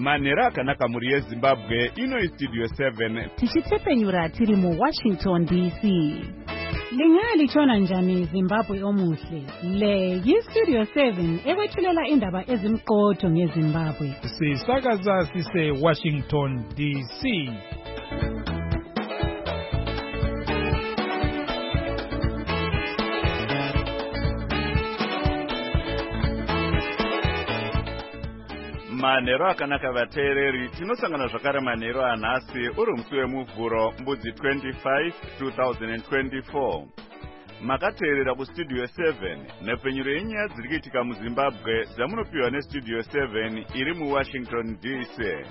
Manera akanaka muri yeZimbabwe ino Studio 7 tichitsepenyura tiri mu Washington DC. Lingalitshona njani Zimbabwe omuhle? Le yiStudio 7 ekwethulela indaba ezimqotho ngeZimbabwe. Sisakaza sise Washington DC. Manero akanaka vateereri, tinosangana zvakare manero anhasi uri musi wemuvhuro mbudzi 25 2024. Makateerera kuStudio 7 nepfenyuro yenyaya dziri kuitika muZimbabwe dzamunopiwa neStudio 7 iri muWashington DC.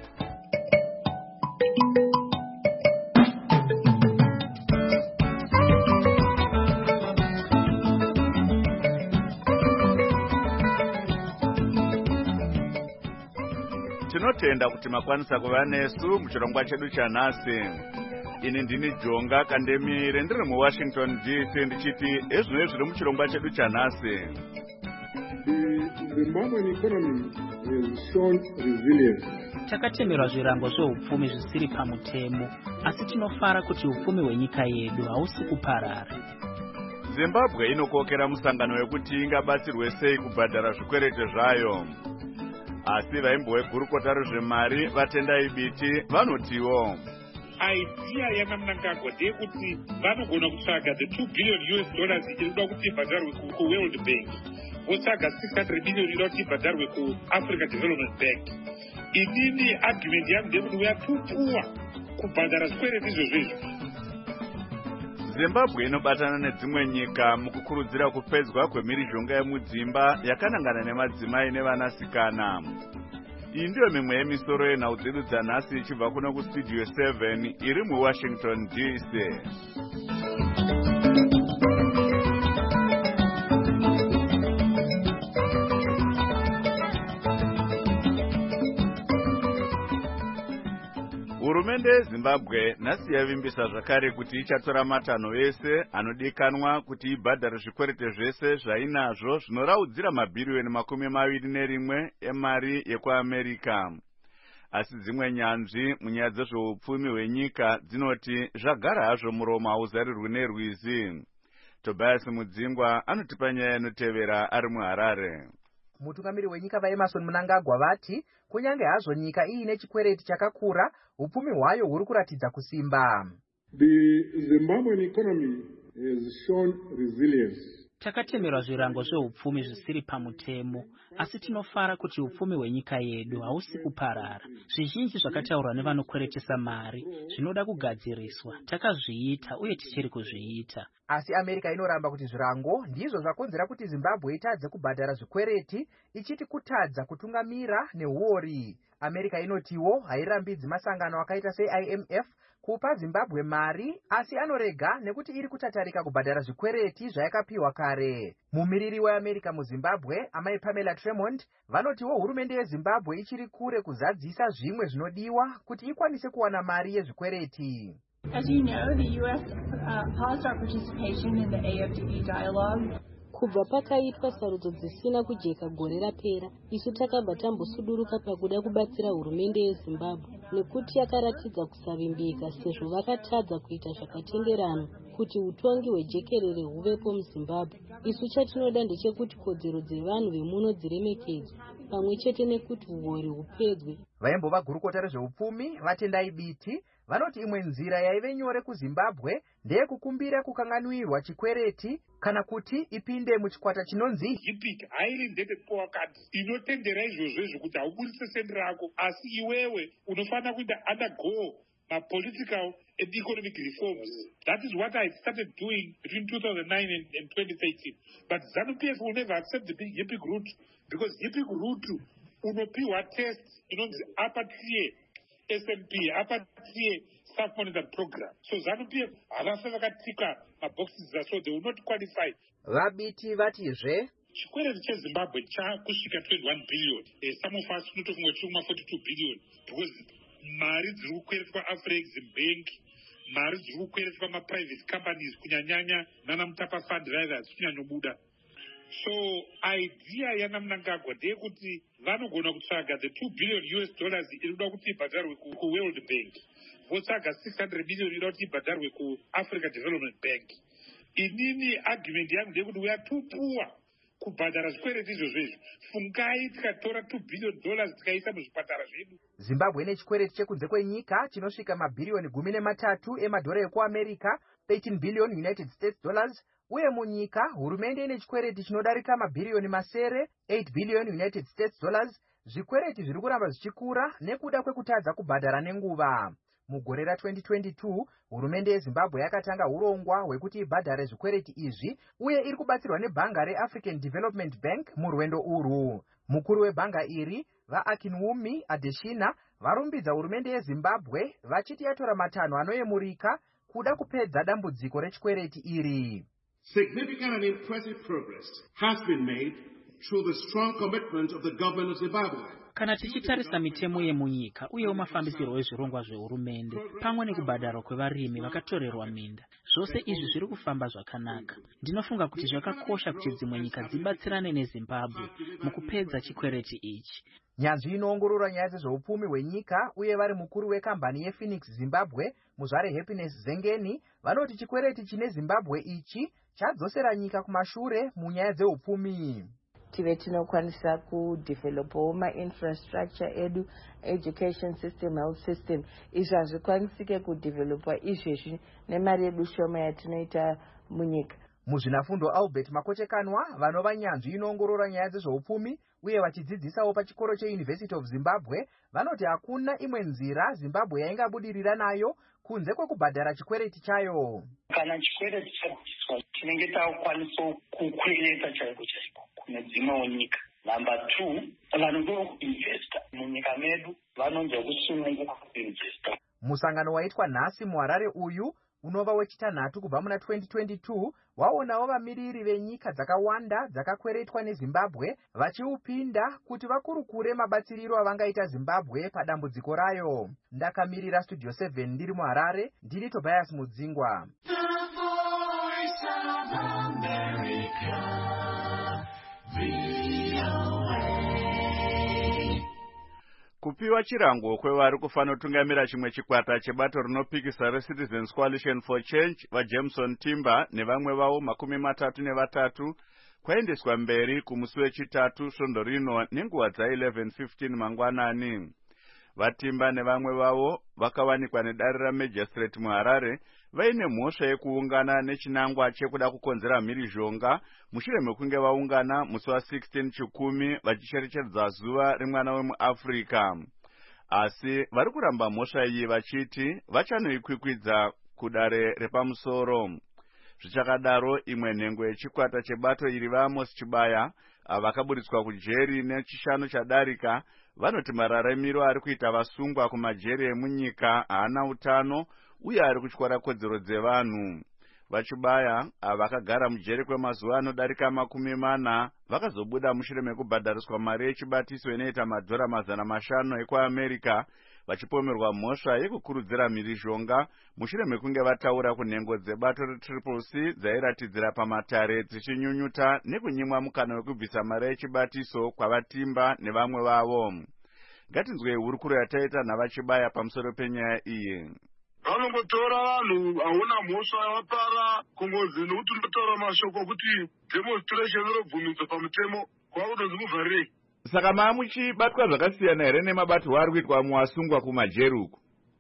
Tinotenda kuti makwanisa kuva nesu muchirongwa chedu chanhasi. Ini ndini Jonga Kandemire ndiri muWashington DC ndichiti ezvino zviri muchirongwa chedu chanhasi. The Zimbabwean economy has shown resilience. Takatemerwa zvirango zveupfumi zvisiri pamutemo, asi tinofara kuti upfumi hwenyika yedu hausi kuparara. Zimbabwe inokokera musangano wekuti ingabatsirwe sei kubhadhara zvikwereti zvayo. Asi vaimbowegurukota rezvemari vatendai biti vanotiwo idea yakanangagwa ndeyekuti vanogona kutsvaga the $2 billion irikuda kuti ibhadharwe kuWorld Bank, votsvaga 600 million irikuda kuti ibhadharwe kuAfrica Development Bank. Inini argument yangu ndeyekuti we are too poor kubhadhara zvikwereti izvozvo. Zimbabwe inobatana nedzimwe nyika mukukurudzira kupedzwa kwemhirizhonga yemudzimba yakanangana nemadzimai nevanasikana. Iyi ndiyo mimwe yemisoro yenhau dzedu dzanhasi ichibva kuno kuStudio 7 iri muWashington DC. Hurumende yeZimbabwe nhasi yavimbisa zvakare kuti ichatora matanho ese anodikanwa kuti ibhadhare zvikwereti zvese zvainazvo zvinoraudzira mabhiriyoni $21 emari yekuAmerica. Asi dzimwe nyanzvi munyaya dzezveupfumi hwenyika dzinoti zvagara hazvo muromo hauzarirwi nerwizi. Tobias Mudzingwa anotipa nyaya inotevera ari muHarare. Mutungamiri wenyika vaEmmerson Mnangagwa vati kunyange hazvo nyika iine chikwereti chakakura, upfumi hwayo huri kuratidza kusimba. The Zimbabwean economy has shown resilience. Takatemerwa zvirango zveupfumi zvisiri pamutemo, asi tinofara kuti upfumi hwenyika yedu hausi kuparara. Zvizhinji zvakataurwa nevanokweretesa mari zvinoda kugadziriswa, takazviita uye tichiri kuzviita. Asi Amerika inoramba kuti zvirango ndizvo zvakonzera kuti Zimbabwe itadze kubhadhara zvikwereti, ichiti kutadza kutungamira nehuori. Amerika inotiwo hairambidzi masangano akaita seIMF kupa Zimbabwe mari, asi anorega nekuti iri kutatarika kubhadhara zvikwereti zvayakapiwa kare. Mumiriri weAmerika muZimbabwe, amai Pamela Tremont, vanotiwo hurumende yeZimbabwe ichiri kure kuzadzisa zvimwe zvinodiwa kuti ikwanise kuwana mari yezvikwereti. As you know, the U.S. paused our participation in the AFDB dialogue. Kubva pakaitwa sarudzo dzisina kujeka gore rapera, isu takabva tambosuduruka pakuda kubatsira hurumende yeZimbabwe nekuti yakaratidza kusavimbika sezvo vakatadza kuita zvakatenderana kuti utongi hwejekerere huvepo muZimbabwe. Isu chatinoda ndechekuti kodzero dzevanhu vemuno dziremekedzwe pamwe chete nekuti uori hupedzwe. Vaimbova gurukota rezveupfumi vatendai biti vanoti imwe nzira yaive nyore kuZimbabwe ndeyekukumbira kukanganwirwa chikwereti kana kuti ipinde muchikwata chinonzi HIPC, Highly Indebted Poor Countries, inotendera izvozvo kuti haubudise sendi rako, asi iwewe unofanira kuita undergo political and economic reforms. That is what I started doing between 2009 and 2013. But ZANU-PF will never accept the HIPC route because HIPC route unopiwa test inonzi upper tier SMP, upper tier self-monitored program. So ZANU-PF havasa vakatika maboxes so they will not qualify. Vabiti vatizve chikwereti cheZimbabwe chakusvika 21 billion. Some of us unotofunga chuma 42 billion because mari dziri kukweretwa Afrexim Bank, mari dziri kukweretwa private companies kunyanyanya nana Mutapa Fund Riders kunyanyobuda. So idea yana Mnangagwa ndeyekuti vanogona kutsvaga the $2 billion inoda kuti ibhadharwe kuWorld Bank, votsvaga 600 million inoda kuti ibhadharwe kuAfrica Development Bank. Inini argument yangu ndeyekuti we are too poor kubhadhara zvikwereti izvozvo. Fungai tikatora $2 billion tikaisa muzvipatara zvedu. Zimbabwe ine chikwereti chekunze kwenyika chinosvika mabhiriyoni 13 emadhora ekuAmerica, 13 billion United States dollars, uye munyika hurumende ine chikwereti chinodarika mabhiriyoni 8 billion United States dollars. Zvikwereti zviri kuramba zvichikura nekuda kwekutadza kubhadhara nenguva. Mugore ra2022 hurumende yeZimbabwe yakatanga urongwa hwekuti ibhadhare zvikwereti izvi, uye iri kubatsirwa nebhanga reAfrican Development Bank murwendo urwu. Mukuru webhanga iri, vaAkinwumi Adeshina, varumbidza hurumende yeZimbabwe vachiti yatora matanho anoyemurika kuda kupedza dambudziko rechikwereti iri. Significant and impressive progress has been made through the strong commitment of the government of Zimbabwe. Kana tichitarisa mitemo yemunyika uye mafambisiro wezvirongwa zvehurumende pamwe nekubhadharwa kwevarimi vakatorerwa minda, zvose izvi zviri kufamba zvakanaka. Ndinofunga kuti zvakakosha kuti dzimwe nyika dzibatsirane neZimbabwe mukupedza chikwereti ichi. Nyanzvi inoongorora nyaya dzezveupfumi hwenyika uye vari mukuru wekambani yePhoenix Zimbabwe, muzvare Happiness Zengeni, vanoti chikwereti chine Zimbabwe ichi chadzosera nyika kumashure munyaya dzeupfumi. Tive tinokwanisa kudevelopawo ma-infrastructure edu, education system, health system. Izvi hazvikwanisike kudevelopa izvezvi nemari yedu shoma yatinoita munyika. Muzvinafundo Albert Makochekanwa, vanova nyanzvi inoongorora nyaya dzezveupfumi uye vachidzidzisawo pachikoro cheUniversity of Zimbabwe, vanoti hakuna imwe nzira Zimbabwe yaingabudirira nayo kunze kwekubhadhara chikwereti chayo. Kana chikwereti chabviswa tinenge takukwanisa kukwereta chaiko kune dzimwewo nyika. Number 2, vanoda kuinvesta munyika medu vanonzwa kusununguka kuinvesta. Musangano waitwa nhasi muHarare uyu unova wechitanhatu kubva muna 2022 waonawo vamiriri venyika dzakawanda dzakakweretwa neZimbabwe vachiupinda kuti vakurukure mabatsiriro avangaita Zimbabwe padambudziko rayo. Ndakamirira Studio 7 ndiri muHarare, ndini Tobias Mudzingwa. Kupiwa chirango kwevari kufanotungamira chimwe chikwata chebato rinopikisa reCitizens Coalition for Change vaJameson Timber nevamwe vavo 33 kwaendeswa mberi kumusi wechitatu svondo rino nenguva dza11:15 mangwanani. Vatimba nevamwe vavo vakawanikwa nedare raMagistrate muHarare vaine mhosva yekuungana nechinangwa chekuda kukonzera mhirizhonga mushure mekunge vaungana musi wa16 chikumi vachicherechedza zuva remwana wemuAfrica. Asi vari kuramba mhosva iyi vachiti vachanoikwikwidza kudare repamusoro. Zvichakadaro, imwe nhengo yechikwata chebato iri vaAmos Chibaya vakaburitswa kujeri nechishanu chadarika vanoti mararamiro ari kuita vasungwa kumajeri emunyika haana utano uye ari kutyora kodzero dzevanhu. VaChibaya vakagara mujeri kwemazuva anodarika 40 vakazobuda mushure mekubhadhariswa mari yechibatiso inoita madhora 500 ekuAmerica vachipomerwa mhosva yekukurudzira mhirizhonga mushure mekunge vataura kunhengo dzebato reCCC dzairatidzira pamatare dzichinyunyuta nekunyimwa mukana wekubvisa mari yechibatiso kwavatimba nevamwe vavo. Ngatinzwei hurukuro yataita navaChibaya pamusoro penyaya iyi. Vanongotora vanhu hauna mhosva yavapara kungozi nokuti unotaura mashoko okuti demonstration inobvumidzwa pamutemo kwakutonzi muvharirei. Saka muchibatwa zvakasiyana here nemabatirwo ari kuitwa muwasungwa kumajeri uku?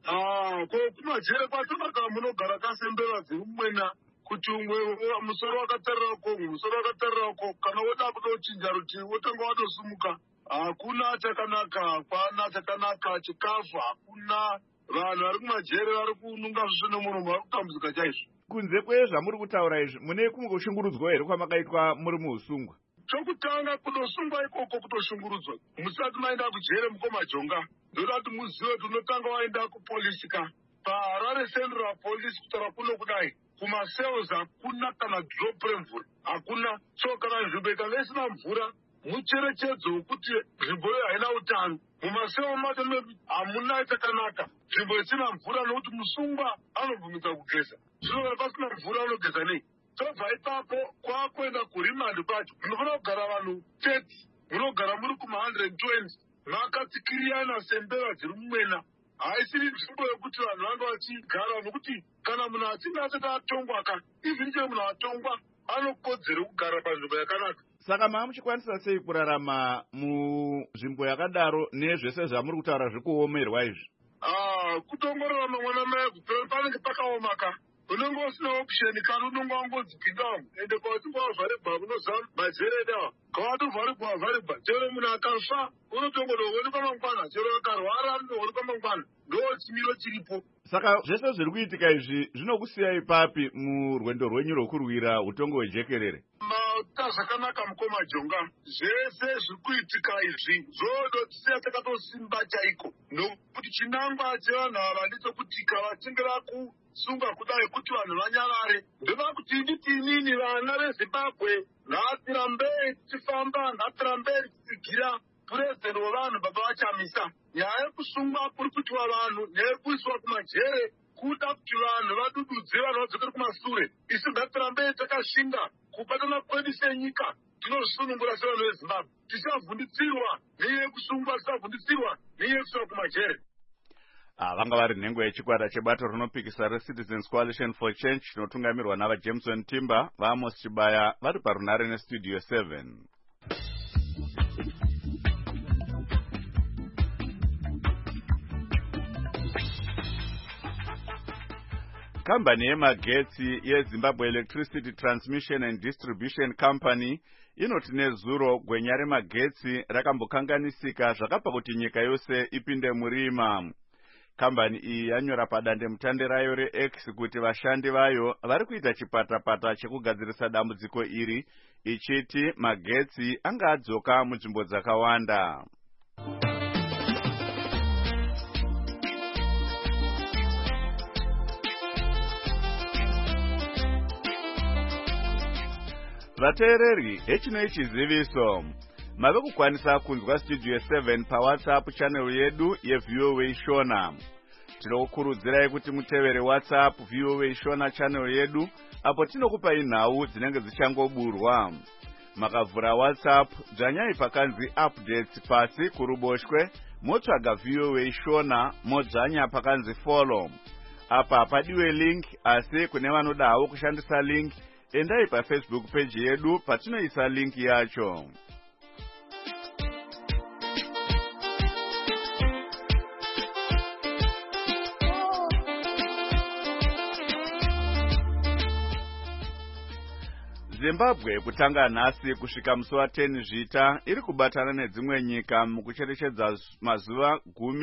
Kumajeri kwatonaka munogara kasembera dzirumwena kuti umwe musoro wakatarira uko musoro wakatarira uko kana woda kudochinja rutivi wotanga watosumuka. Hakuna chakanaka, hapana chakanaka, chikafu hakuna. Vanhu vari kumajeri vari kununga zvisvo nemuromo vari kutambudzika chaizvo. Kunze kwezvamuri kutaura izvi, mune kumwe kushungurudzwa here kwamakaitwa muri muusungwa? Chokutanga kutosungwa ikoko kutoshungurudzwa. Musati maenda kujere mukomajonga. Ndoda kuti muzive kuti unotanga waenda kupolisika. PaHarare Central Police kutaura kuno kudai. Kumasales hakuna kana drop remvura. Hakuna. So kana nzvimbo ikanga isina mvura, mucherechedzo wekuti nzvimbo iyo haina utano. Mumaseo macho hamuna chakanaka. Nzvimbo isina mvura nokuti musungwa anobvumidza kugeza. Zvino kana pasina mvura anogeza nei? tobva ipapo kwakuenda kurimandi kwacho munofanira kugara vanhu 30 munogara muri kuma120 makatsikiriyana sembera dziri mumwena. Haisiri nzvimbo yekuti vanhu vanga vachigara, nokuti kana munhu achinge asati atongwa ka even chero munhu atongwa anokodzero kugara panzvimbo yakanaka. Saka muchikwanisa sei kurarama munzvimbo yakadaro nezvese zvamuri kutaura zvikuomerwa izvi? Kutongorarama mwana mai panenge pakaomaka. Unenge usina option kana unenge wangodzipindawo ende kwatinge wavharirwa unozama majeredawa kwawatovharirwa wavharirwa. Chero munhu akafa unotongodoonekwa mangwana, chero akarwara anodoonekwa mangwana. Ndo chimiro chiripo. Saka zvese zviri kuitika izvi zvinokusiyai papi murwendo rwenyu rwokurwira utongo hwejekerere? Zvakanaka mukoma Jonga, zvese zviri kuitika izvi zvodotisiya takatosimba chaiko, nokuti chinangwa chevanhu ava ndechekuti kana vachinge vakusunga kudai kuti vanhu vanyarare, ndova kuti nditiinini vana veZimbabwe ngatirambei tichifamba, ngatirambei tichigira purezidenti wevanhu baba vachamisa. Nyaya yekusungwa kuri kuitwa vanhu neyekuiswa kumajere kuda kuti vanhu vadududze vanhu vadzokere kumasure. Isu ngatirambei takashinga kubatana kwedu senyika tinozvisunungura sevanhu veZimbabwe. Tisavhunditsirwa neyekusungwa, tisavhunditsirwa neyekuiswa kumajere. Vanga vari nhengo yechikwata chebato rinopikisa reCitizens Coalition for Change chinotungamirwa navaJameson Timber, vaAmos Chibaya vari parunare neStudio 7. Kambani yemagetsi yeZimbabwe Electricity Transmission and Distribution Company inoti nezuro gwenya remagetsi rakambokanganisika zvakapa kuti nyika yose ipinde murima. Kambani iyi yanyora padandemutande rayo reX kuti vashandi vayo vari kuita chipatapata chekugadzirisa dambudziko iri, ichiti magetsi anga adzoka munzvimbo dzakawanda. Vateereri, hechino chiziviso. Mave kukwanisa kunzwa Studio 7 paWhatsApp channel yedu yeVOA Shona. Tinokurudzirai kuti mutevere WhatsApp VOA Shona channel yedu apo tinokupai nhau dzinenge dzichangoburwa. Makavhura WhatsApp, dzvanyai pakanzi updates pasi kuruboshwe, motsvaga VOA Shona, modzvanya pakanzi follow. Apa padiwe link, asi kune vanoda havo kushandisa link, endai paFacebook page yedu patinoisa link yacho. Zimbabwe kutanga nhasi kusvika musi wa10 zvita iri kubatana nedzimwe nyika mukucherechedza mazuva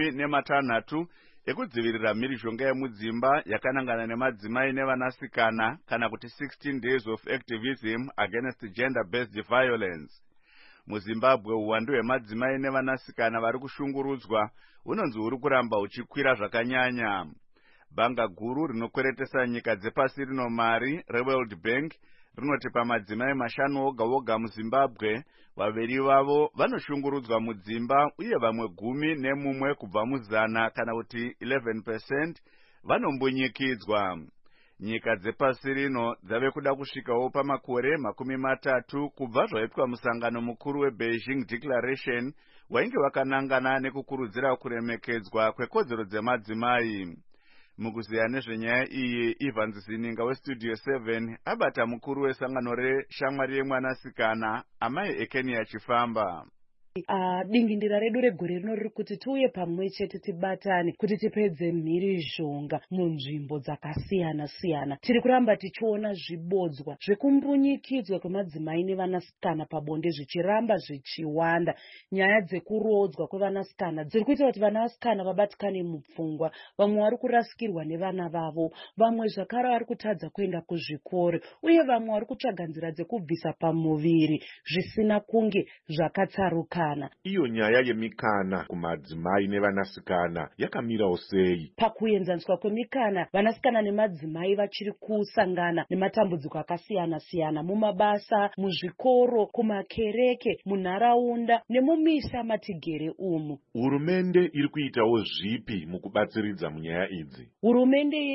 16 ekudzivirira mhirizhonga yemudzimba yakanangana nemadzimai nevanasikana, kana kuti 16 days of activism against gender-based violence. MuZimbabwe uwandu hwemadzimai nevanasikana vari kushungurudzwa hunonzi huri kuramba huchikwira zvakanyanya. Bhanga guru rinokweretesa nyika dzepasi rino mari reWorld Bank rinoti pamadzimai 5 oga oga muZimbabwe, 2 vavo vanoshungurudzwa mudzimba uye vamwe 11 kubva muzana, kana kuti 11% vanombunyikidzwa. Nyika dzepasi rino dzave kuda kusvikawo pamakore 30 kubva zvaitwa musangano mukuru weBeijing Declaration wainge wakanangana nekukurudzira kuremekedzwa kwekodzero dzemadzimai. Mukuziya nezvenyaya iyi, Ivan Zininga weStudio 7 abata mukuru wesangano reshamwari yemwanasikana amai Ekenia Chifamba. Dingindira redu regore rino riri kuti tiuye pamwe chete tibatane kuti tipedze mhirizhonga munzvimbo dzakasiyana siyana. Tiri kuramba tichiona zvibodzwa zvekumbunyikidzwa kwemadzimai nevanasikana pabonde zvichiramba zvichiwanda. Nyaya dzekurodzwa kwevanasikana dziri kuita kuti vanasikana vabatikane mupfungwa, vamwe vari kurasikirwa nevana vavo, vamwe zvakare vari kutadza kuenda kuzvikoro, uye vamwe vari kutsvaga nzira dzekubvisa pamuviri zvisina kunge zvakatsaruka. Iyo nyaya yemikana kumadzimai nevanasikana yakamirawo sei? Pakuenzaniswa kwemikana, vanasikana nemadzimai vachiri kusangana nematambudziko akasiyana siyana mumabasa, muzvikoro, kumakereke, munharaunda nemumisha matigere umu. Hurumende iri kuitawo zvipi mukubatsiridza munyaya idzi? Hurumende yedu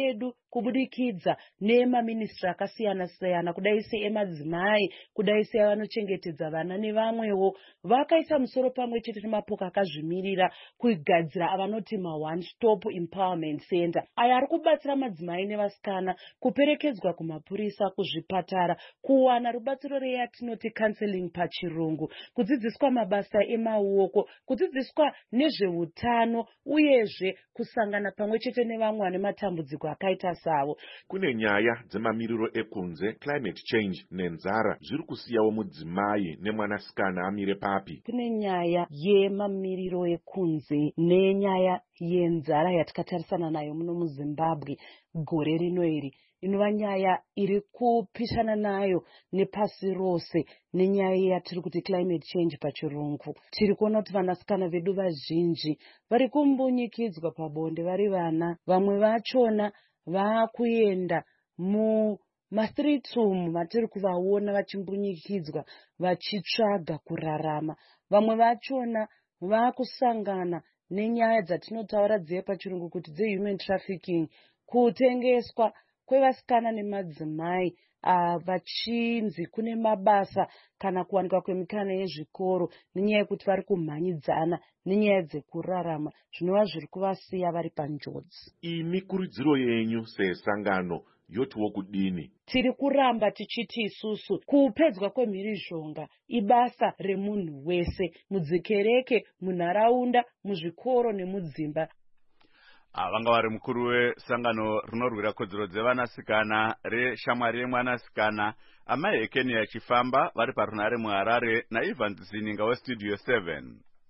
kubudikidza nemaministri akasiyana-siyana kudai seemadzimai, kudai sevanochengetedza vana nevamwewo, vakaisa musoro pamwe chete nemapoka akazvimirira kugadzira avanoti ma-one stop empowerment center. Aya ari kubatsira madzimai nevasikana kuperekedzwa kumapurisa, kuzvipatara, kuwana rubatsiro reyatinoti counseling pachirungu, kudzidziswa mabasa emaoko, kudzidziswa nezveutano, uyezve kusangana pamwe chete nevamwe vane matambudziko akaita savo. Kune nyaya dzemamiriro ekunze, climate change nenzara zviri kusiyawo mudzimai nemwanasikana amire papi. Kune nyaya yemamiriro ekunze nenyaya yenzara yatakatarisana nayo muno muZimbabwe gore rino iri, inova nyaya iri kupishana nayo nepasi rose, nenyaya yatiri kuti climate change pachirungu. Tiri kuona kuti vanasikana vedu vazhinji vari kumbunyikidzwa pabonde vari vana, vamwe vachona vakuenda mastreets matiri kuvaona vachimbunyikidzwa vachitsvaga kurarama. Vamwe vachona vakusangana nenyaya dzatinotaura dziye pachirungu kuti dzehuman trafficking, kutengeswa kwevasikana nemadzimai vachinzi kune mabasa kana kuwanikwa kwemikana yezvikoro, nenyaya yekuti vari kumhanyidzana nenyaya dzekurarama, zvinova zviri kuvasiya vari panjodzi. Imi kurudziro yenyu sesangano yotiwo kudini? Tiri kuramba tichiti isusu kupedzwa kwemhirizhonga ibasa remunhu wese, mudzikereke, munharaunda, muzvikoro nemudzimba. Vanga vari mukuru wesangano rinorwira kodzero dzevanasikana reshamwari yemwanasikana amai Ekeni Achifamba vari parunare muHarare naIvan Zininga westudio 7.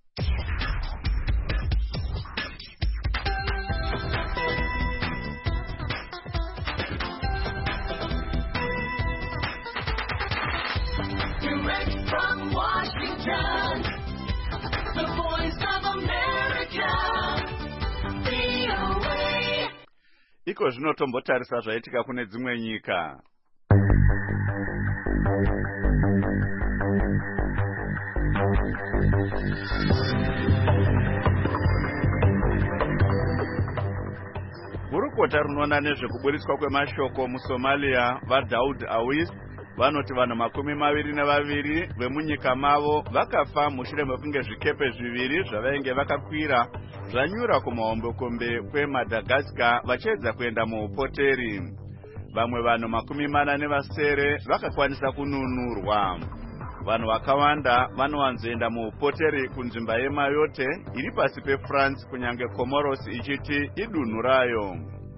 Direct from Washington, the voice of America. Iko zvino tombotarisa zvaitika kune dzimwe nyika. Gurukota runoona nezvekuburiswa kwemashoko muSomalia vaDaud Awis vanoti vanhu 22 vemunyika mavo vakafa mushure mekunge zvikepe zviviri zvavainge vakakwira zvanyura kumahombekombe kweMadagascar vachiedza kuenda muupoteri. Vamwe vanhu 47 vakakwanisa kununurwa. Vanhu vakawanda vanowanzoenda muupoteri kunzvimba yeMayotte iri pasi peFrance, kunyange Comoros ichiti idunhu rayo.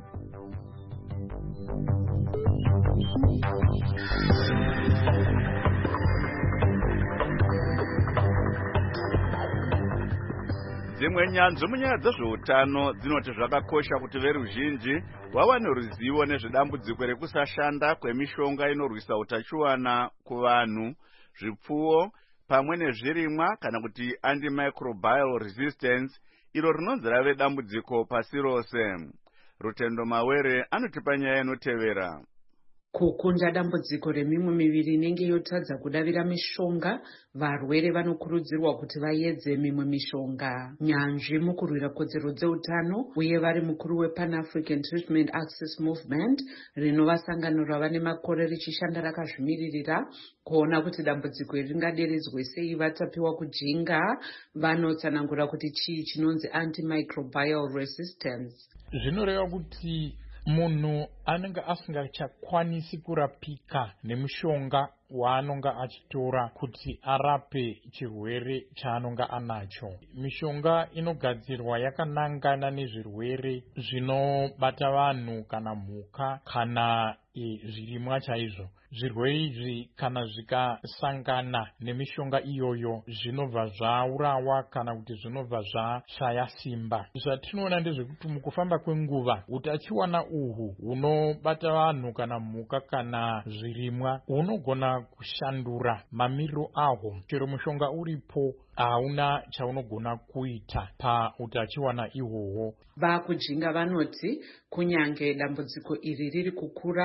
Dzimwe nyanzvi munyaya dzezveutano dzinoti zvakakosha kuti veruzhinji vawane ruzivo nezvedambudziko rekusashanda kwemishonga inorwisa utachiwana kuvanhu, zvipfuwo pamwe nezvirimwa kana kuti antimicrobial resistance, iro rinonzi rave dambudziko pasi rose. Rutendo Mawere anotipa nyaya inotevera. Kukunda dambudziko remimwe miviri inenge yotadza kudavira mishonga, varwere vanokurudzirwa kuti vaedze mimwe mishonga. Nyanzvi mukurwira kodzero dzeutano uye vari mukuru wePan African Treatment Access Movement, rinova sangano rava nemakore richishanda rakazvimiririra kuona kuti dambudziko iri ringaderedzwe sei vatapiwa kujinga, vanotsanangura kuti chii chinonzi antimicrobial resistance. Zvinoreva kuti munhu anenge asingachakwanisi kurapika nemishonga waanonga achitora kuti arape chirwere chaanonga anacho. Mishonga inogadzirwa yakanangana nezvirwere zvinobata vanhu kana mhuka kana zvirimwa chaizvo. Zvirwere izvi kana zvikasangana nemishonga iyoyo zvinobva zvaurawa kana kuti zvinobva zvashaya simba. Zvatinoona ndezvekuti mukufamba kwenguva utachiwana uhwu hunobata vanhu kana mhuka kana zvirimwa hunogona kushandura mamiriro ahwo. Chero mushonga uripo hauna chaunogona kuita pautachiwana ihwohwo. Vakujinga vanoti kunyange dambudziko iri riri kukura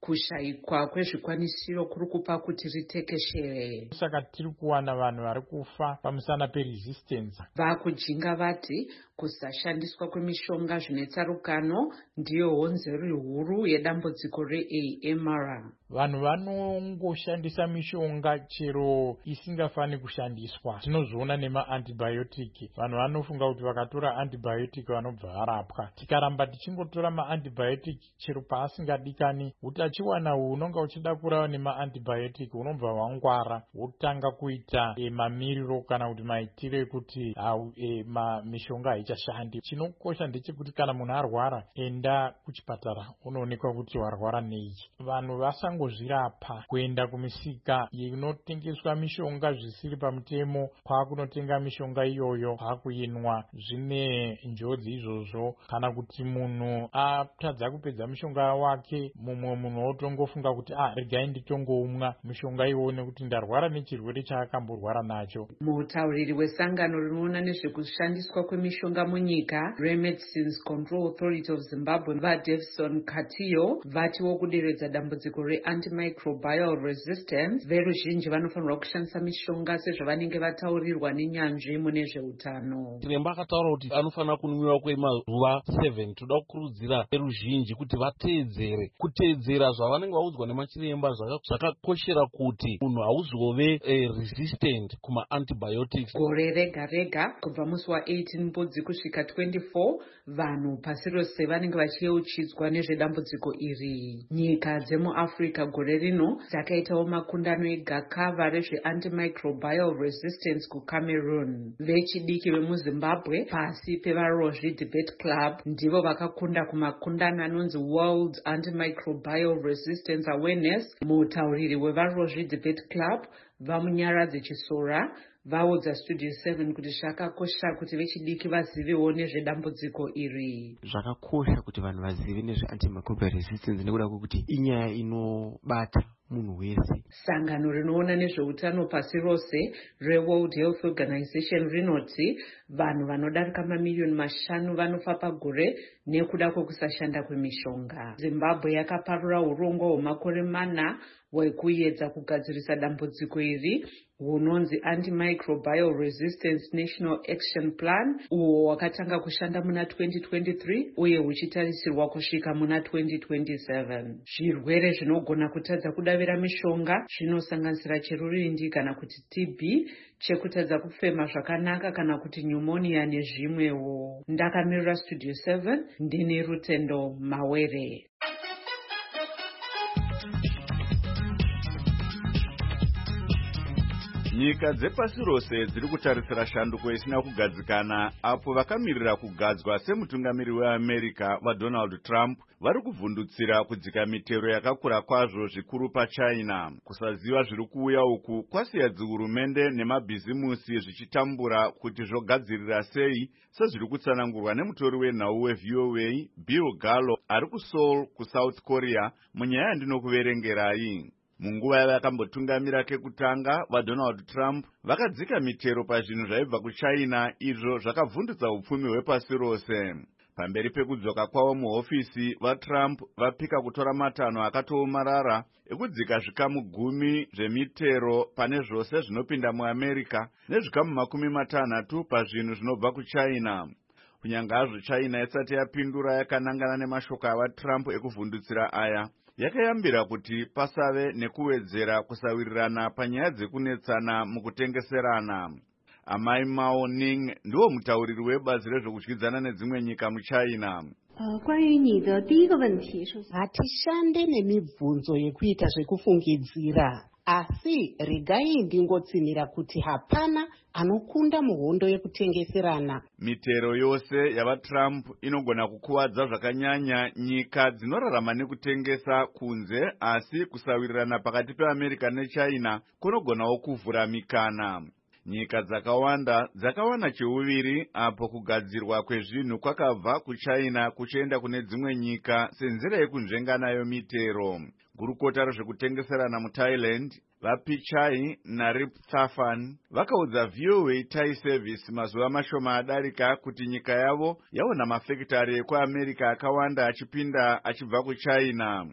kushayikwa kwezvikwanisiro kuri kupa kuti ritekeshere. Saka tiri kuwana vanhu vari kufa pamusana peresistance. Vakujinga vati kusashandiswa kwemishonga zvine tsarukano ndiyo honzeri huru yedambudziko reAMR. Vanhu vanongoshandisa mishonga chero isingafani kushandiswa. Tinozviona nemaantibiotic. Vanhu vanofunga kuti vakatora antibiotic vanobva varapwa. Tikaramba tichingotora maantibiotic chero paasingadikani, utachiwana unonga uchida kurava nemaantibiotic unobva wangwara, wotanga kuita mamiriro kana kuti maitiro ekuti mishonga haichashandi. Chinokosha ndechekuti kana munhu arwara, enda kuchipatara unoonekwa kuti warwara nei. Vanhu vasangozvirapa kuenda kumisika inotengeswa mishonga zvisiri pamutemo, kwakunotenga mishonga iyoyo kwakuinwa. Zvine njodzi izvozvo. Kana kuti munhu atadza kupedza mishonga wake, mumwe munhu otongofunga kuti regai nditongoumwa mishonga iwoyo nekuti ndarwara nechirwere chaakamborwara nacho. Mutauriri wesangano rinoona nezvekushandiswa kwemishonga munyika, Medicines Control Authority of Zimbabwe, vaDavison Katiyo, vatiwo kuderedza dambudziko reantimicrobial resistance, veruzhinji vanofanirwa kushandisa mishonga sezvavanenge vataurirwa nenyanzvi mune zveutano. Chiremba akataura kuti anofanira kunwiwa kwemazuva 7. Toda kukurudzira veruzhinji kuti kuteedzera zvavanenge vaudzwa nemachiremba. Zvakakoshera kuti munhu hauzove resistant kuma antibiotics. Gore rega rega kubva musi wa18 mbudzi kusvika 24, vanhu pasi rose vanenge vachiyeuchidzwa nezvedambudziko iri. Nyika dzemuAfrica gore rino dzakaitawo makundano egakava rezveantimicrobial resistance kuCameroon. Vechidiki vemuZimbabwe pasi pevaRozvi Debate Club ndivo vakakunda kumakundano anonzi World Antimicrobial Resistance Awareness. Mutauriri wevaRozvi Debate Club, Vamunyaradzi Chisora, vaudza Studio 7 kuti zvakakosha kuti vechidiki vazivewo nezvedambudziko iri. Zvakakosha kuti vanhu vazive nezveantimicrobial resistance nekuda kwekuti inyaya inobata munhu wese. Sangano rinoona nezveutano pasi rose reWorld Health Organization rinoti vanhu vanodarika mamiliyoni 5 vanofa pagore nekuda kwekusashanda kwemishonga. Zimbabwe yakaparura urongwa hwemakore 4 hwekuedza kugadzirisa dambudziko iri hunonzi Antimicrobial Resistance National Action Plan, uwo wakatanga kushanda muna 2023 uye huchitarisirwa kusvika muna 2027. Zvirwere zvinogona kutadza kudavira mishonga zvinosanganisira cherurindi kana kuti TB, chekutadza kufema zvakanaka kana kuti pneumonia nezvimwewo. Ndakamirira Studio 7 ndini Rutendo Mawere. Nyika dzepasi rose dziri kutarisira shanduko isina kugadzikana apo vakamirira kugadzwa semutungamiri weAmerica vaDonald Trump vari kuvhundutsira kudzika mitero yakakura kwazvo zvikuru paChina. Kusaziva zviri kuuya uku kwasiya dzihurumende nemabhizimusi zvichitambura kuti zvogadzirira sei, sezviri kutsanangurwa nemutori wenhau weVOA Bill Gallo ari kuSeoul kuSouth Korea munyaya yandinokuverengerai. Munguva yavakambotungamira kekutanga, vaDonald Trump vakadzika mitero pazvinhu zvaibva kuChina izvo zvakavhundutsa upfumi hwepasi rose. Pamberi pekudzoka kwavo muhofisi, vaTrump vapika kutora matanho akatoomarara ekudzika zvikamu 10 zvemitero pane zvose zvinopinda muAmerica nezvikamu 60 pazvinhu zvinobva kuChina. Kunyanga hazvo China isati yapindura yakanangana nemashoko avaTrump ekuvhundutsira aya, yakayambira kuti pasave nekuwedzera kusawirirana panyaya dzekunetsana mukutengeserana. Amai Mao Ning ndiwo mutauriri webazi rezvokudyidzana nedzimwe nyika muChina. Hatishande nemibvunzo yekuita zvekufungidzira, asi regai ndingotsinira kuti hapana anokunda muhondo yekutengeserana. Mitero yose yavaTrump inogona kukuwadza zvakanyanya nyika dzinorarama nekutengesa kunze, asi kusawirirana pakati peAmerica neChina kunogonawo kuvhura mikana. Nyika dzakawanda dzakawana cheuviri apo kugadzirwa kwezvinhu kwakabva kuChina kuchienda kune dzimwe nyika senzira yekunzvenga nayo mitero. gurukota rezvekutengeserana muthailand vapichai narip thafan vakaudza VOA Thai Service mazuva mashoma adarika kuti nyika yavo yaona mafekitari ekuamerica akawanda achipinda achibva kuchina.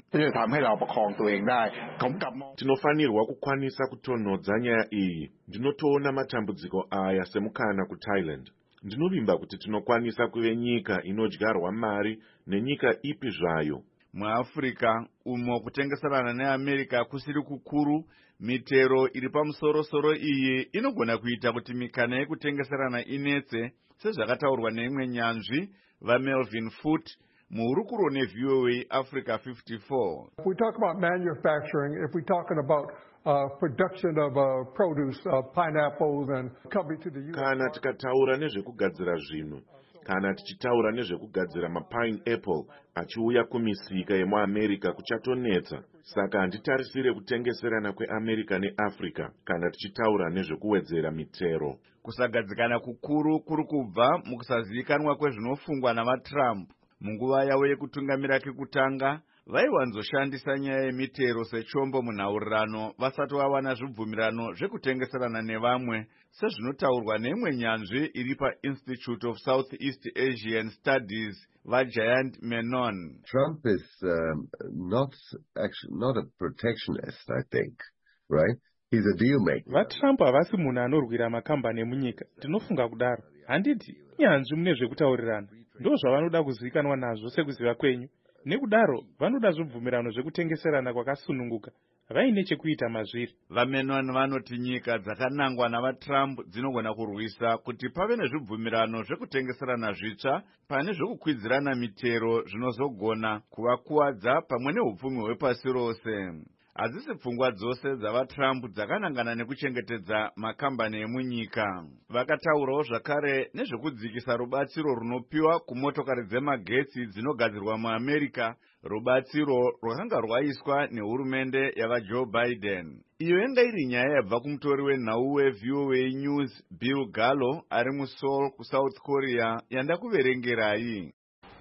Tinofanirwa kukwanisa kutonhodza nyaya iyi. Ndinotoona matambudziko aya semukana kuThailand. Ndinovimba kuti tinokwanisa kuve nyika inodyarwa mari nenyika ipi zvayo. MuAfrica umo kutengeserana neAmerica kusiri kukuru, mitero iri pamusoro-soro iyi inogona kuita kuti mikana yekutengeserana inetse, sezvakataurwa neimwe nyanzvi vaMelvin Foot muhurukuro neVOA Africa 54. If we talk about manufacturing, if we're talking about production of produce, pineapples and coming to the US. Kana tikataura nezvekugadzira zvinhu, kana tichitaura nezvekugadzira mapineapple achiuya kumisika yemuAmerica kuchatonetsa. Saka handitarisire kutengeserana kweAmerica neAfrica kana tichitaura nezvekuwedzera mitero. Kusagadzikana kukuru kuri kubva mukusazivikanwa kwezvinofungwa navaTrump. Munguva yavo yekutungamira kekutanga, vaiwanzoshandisa nyaya yemitero sechombo munhaurirano vasati vawana zvibvumirano zvekutengeserana nevamwe, sezvinotaurwa neimwe nyanzvi iri paInstitute of Southeast Asian Studies vaGiant Menon. Trump is not a protectionist, I think, right? He's a deal maker. VaTrump havasi munhu anorwira makambani emunyika. Tinofunga kudaro. Handiti nyanzvi mune zvekutaurirana. Ndo zvavanoda kuzivikanwa nazvo sekuziva kwenyu. Nekudaro vanoda zvibvumirano zvekutengeserana kwakasununguka vaine chekuita mazviri. VaMenon vanoti nyika dzakanangwa navaTrump dzinogona kurwisa kuti pave nezvibvumirano zvekutengeserana zvitsva pane zvekukwidzirana mitero zvinozogona kuvakuwadza pamwe neupfumi hwepasi rose. Hadzisi pfungwa dzose dzavaTrump dzakanangana nekuchengetedza makambani emunyika. Vakataurawo zvakare nezvekudzikisa rubatsiro runopiwa kumotokari dzemagetsi dzinogadzirwa muAmerica, rubatsiro rwakanga rwaiswa nehurumende yavaJoe Biden. Iyo yanga iri nyaya yabva kumutori wenhau weVOA News Bill Gallo ari muSeoul kuSouth Korea yandakuverengerai.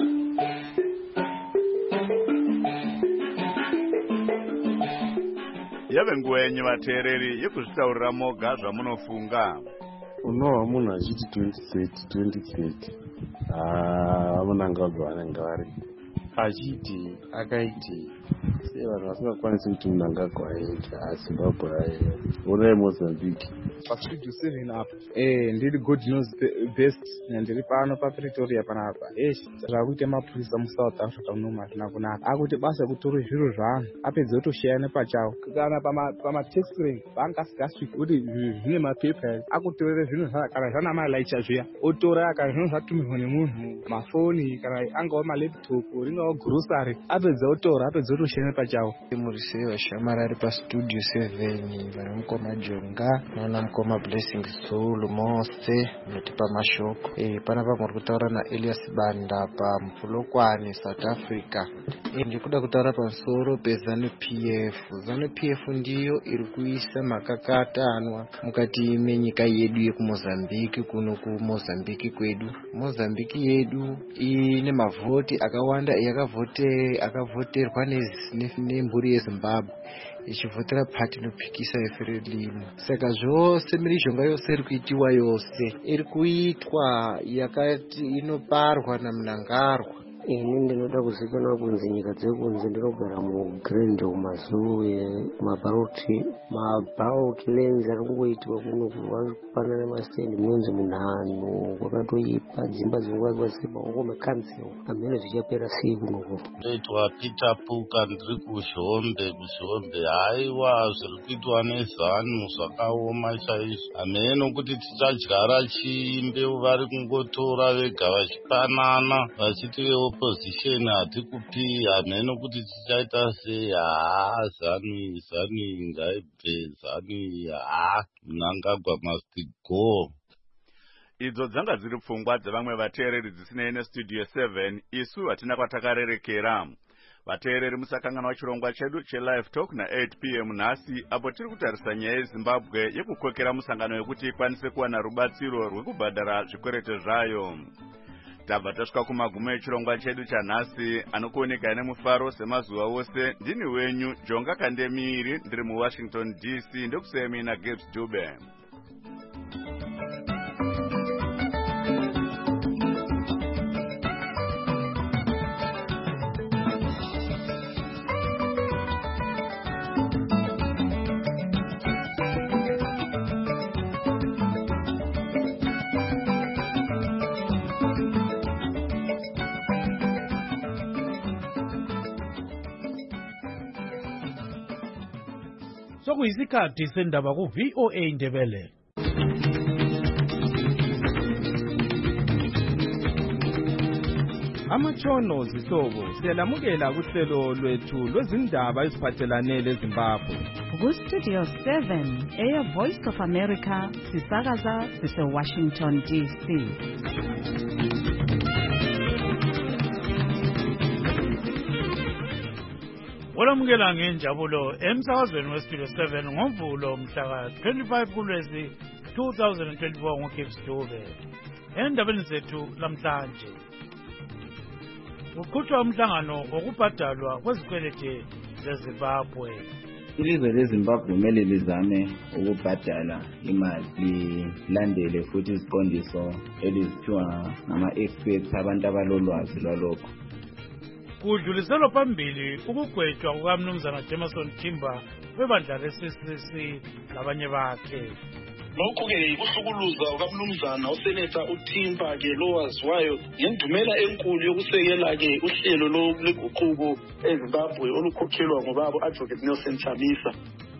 Yave nguva yenyu vateereri yekuzvitaurira moga zvamunofunga. Unowa munhu achiti 2030 vamunangagwa vanenge vari achiti akaiti sei vanhu vasingakwanisi kuti munhu angagwa ega aZimbabwe onai Mozambique pastudio 7 apa ndiri God knows best ndiri pano paPretoria panapa zvakuita mapurisa muSouth Africa munomu hazvina kunaka. Akuti basa kutora zviro zvaanhu apedza kutoshaya nepachawo kana pamatax rank bank asingasviki kuti zvine mapepa akutorere zvinhu kana zvana malaicha zviya otora kana zvinhu zvatumirwa nemunhu mafoni kana angawo malaptop ringawo grocery apedza otora apedza otoshaya nepachawo. Murisei vashamari ari pastudio 7 vana mukoma Jonga nana mukoma Blessing Zulu mose notipa mashoko panapa muri kutaura naElias Banda paMupulokwane South Africa. Ndikuda kutaura pamusoro peZANU-PF. ZANU-PF ndiyo iri kuisa makakatanwa mukati menyika yedu yekuMozambique kuno kuMozambique kwedu. Mozambique yedu ine mavhoti akawanda akavhoterwa nemburi yeZimbabwe ichivhotera pati inopikisa yeFrelimo. Saka zvose mhirizhonga yose iri kuitiwa yose iri kuitwa yakati inoparwa namunangarwa. Ini ndinoda kuzikanwa kunzi nyika dzekunze ndinogara muGrande muMazulu maballot lands ari kungoitwa kuno kuvanana nemastendi munonzi munhano kwakatoipa dzimba dzinongwarirwa semaoko mekansel amene zvichapera sei kunoko. Ndoitwa Peter Puka ndiri kuZhombe. Haiwa zviri kuitwa neZANU zvakaoma chaizvo. Hameno kuti tichadyara chimbeu vari kungotora vega vachipanana vachiti opposition hatikupi. Hameno kuti tichaita sei. ZANU ngaibve. ZANU Mnangagwa must go. Idzo dzanga dziri pfungwa dzevamwe vateereri dzisinei nestudio 7 isu hatina kwatakarerekera. Vateereri musakanganwa chirongwa chedu cheLive Talk na8 p.m. nhasi apo tiri kutarisa nyaya yeZimbabwe yekukokera musangano yekuti ikwanise kuwana rubatsiro rwekubhadhara zvikwerete zvayo. tabva tasvika kumagumo echirongwa chedu chanhasi anokuoneka nemufaro semazuva ose. Ndini wenyu Jonga Kandemiri, ndiri muWashington DC. Ndokusemi naGibbs Dube. Sokuyisikhathi sendaba ku-VOA Indebele. Amatshono zihlobo siyalamukela kuhlelo lwethu lwezindaba eziphathelane leZimbabwe. Ku-Studio 7 eya Voice of America sisakaza sise-Washington DC. Olamukela ngenjabulo emsakazweni weStudio 7 ngoMvulo mhla ka-25 kuLwezi 2024 ngoGibbs Dube. Endabeni zethu lamhlanje kuqhutshwa umhlangano wokubhadalwa kwezikweleti zeZimbabwe. Ilizwe leZimbabwe kumele lizame ukubhadala imali, lilandele futhi iziqondiso elizithiwa ngama-experts, abantu abalolwazi lwalokho. Kudluliselwa phambili ukugwetshwa kukaMnumzana Jameson Timber webandla le-CCC labanye bakhe. Lokhu-ke ukuhlukuluza kukaMnumzana uSeneta uTimber-ke lowaziwayo ngendumela enkulu yokusekela-ke uhlelo lweguquko eZimbabwe olukhokhelwa ngobaba Advocate Nelson Chamisa.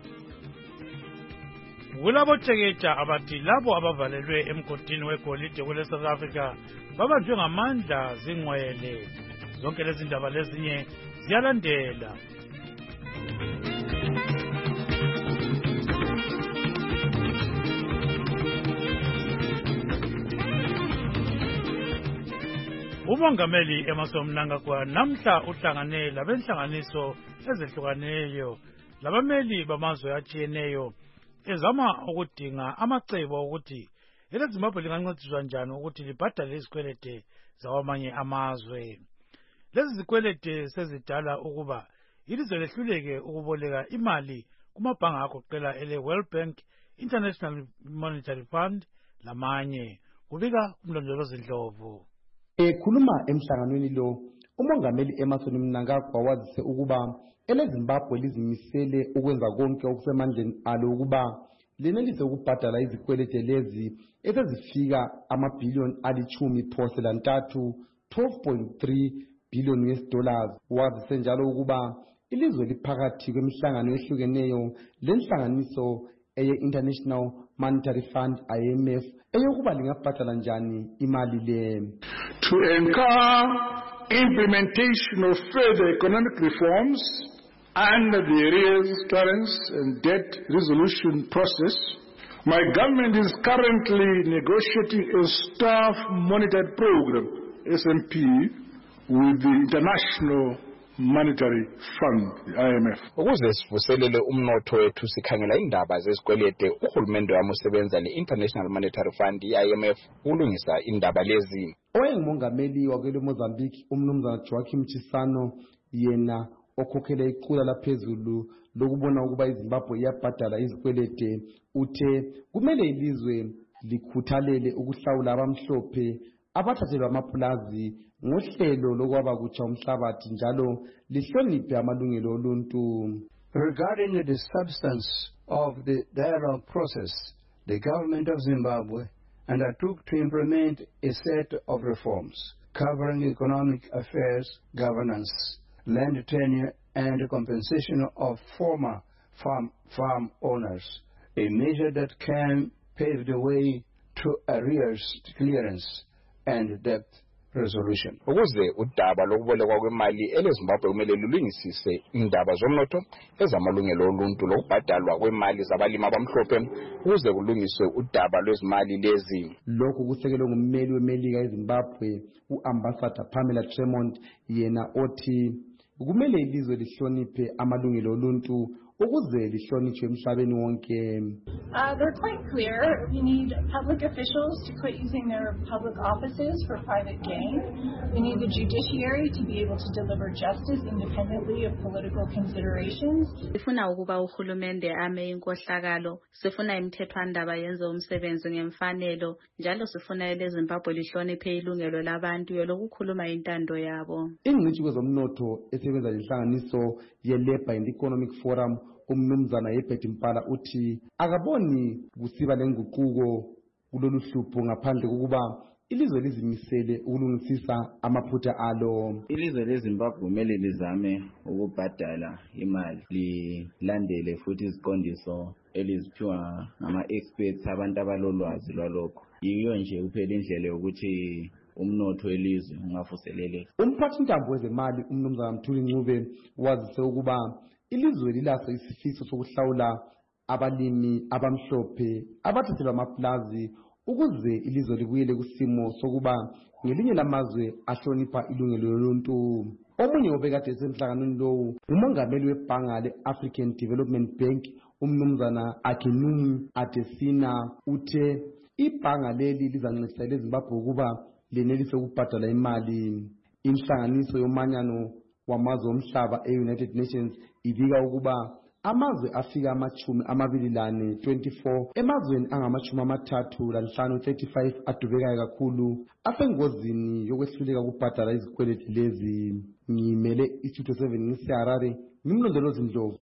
Kulabo tsheketsha abathi labo abavalelwe emgodini wegolide kule South Africa babanjwe ngamandla zingcwele. Zonke lezi ndaba lezinye ziyalandela. Umongameli Emmerson Mnangagwa namhla uhlangane labenhlanganiso ezehlukaneyo labameli bamazwe atshiyeneyo ezama ukudinga amacebo ukuthi eleZimbabwe lingancediswa njani ukuthi libhadale izikweleti zawamanye amazwe. Lezi zikweleti sezidala ukuba ilizwe lehluleke ukuboleka imali kumabhanga agoqela ele-World Bank, International Monetary Fund lamanye. Kubika uMlondolozi Ndlovu. Ekhuluma emhlanganweni lo, umongameli Emmerson Mnangagwa wazise ukuba eleZimbabwe lizimisele ukwenza konke okusemandleni alo ukuba lenelise ukubhadala izikweleti lezi ezifika amabhiliyoni ali-13, 12.3 billion US dollars. Wazise njalo ukuba ilizwe liphakathi kwemihlangano ehlukeneyo lenhlanganiso eye-International Monetary Fund IMF eyokuba lingabhadala njani imali le. To encourage implementation of further economic reforms under the arrears clearance and debt resolution process, my government is currently negotiating a staff monitored program, SMP, with the International Monetary Fund, IMF. Ukuze sivuselele umnotho wethu sikhangela indaba zezikwelede, uhulumende wami usebenza le-International Monetary Fund, IMF, ulungisa indaba lezi. Owayengumongameli wakele Mozambique uMnumzana Joaquim Chissano yena okhokhela iqula laphezulu lokubona ukuba iZimbabwe iyabhadala izikwelede uthe kumele ilizwe likhuthalele ukuhlawula abamhlophe abathathelwa amapulazi ngohlelo lokwaba kutsha umhlabathi njalo lihloniphe amalungelo oluntu. Regarding the substance of the dialogue process, the government of Zimbabwe undertook to implement a set of reforms covering economic affairs, governance, land tenure, and compensation of former farm owners, a measure that can pave the way to arrears clearance and debt resolution. Ukuze udaba lokubolekwa kwemali eleZimbabwe kumele lulungisise indaba zomnotho ezamalungelo oluntu lokubhadalwa kwemali zabalimi abamhlophe ukuze kulungiswe udaba lwezimali lezi. Lokhu kusekelwe ngummeli weMelika eZimbabwe uAmbassador Pamela Tremont yena othi kumele ilizwe lihloniphe amalungelo oluntu ukuze lihlonitshwe emhlabeni wonke. They're quite clear. We need public officials to quit using their public offices for private gain. We need the judiciary to be able to deliver justice independently of political considerations. Sifuna ukuba uhulumende ame inkohlakalo, sifuna imithethwandaba yenze umsebenzi ngemfanelo, njalo sifuna eleZimbabwe lihloniphe ilungelo labantu lokukhuluma intando yabo. Ingcitshi kwezomnotho esebenza lenhlanganiso ye-Labour and Economic Forum umnumzana Herbert Mpala uthi akaboni kusiba lenguquko kulolu hlupho ngaphandle kokuba ilizwe lizimisele ukulungisisa amaphutha alo. Ilizwe leZimbabwe kumele lizame ukubhadala imali lilandele futhi iziqondiso eliziphiwa ngama-experts abantu abalolwazi lwalokho. Yiyo nje kuphela indlela yokuthi umnotho welizwe ungavuseleleka. Umphathintambo wezemali umnumzana Mthuli Ncube wazise ukuba ilizwe lilaso isifiso sokuhlawula abalimi abamhlophe abathathelwa amaplazi ukuze ilizwe libuyele kusimo sokuba ngelinye lamazwe ahlonipha ilungelo loluntu. Omunye obekade esemhlanganweni lowu umongameli webhanga le-African Development Bank umnumzana Akinumi Adesina uthe ibhanga leli lizancedisa eleZimbabwe ukuba lenelise ukubhadala imali. Inhlanganiso yomanyano wamazwe omhlaba e-United Nations ibika ukuba amazwe afika 24 emazweni angama-35 adubekayo kakhulu asengozini yokwehluleka ukubhadala izikweleti lezi. Ngimele iStudio 7 ngiseHarare, ngimlondolozi Ndlovu.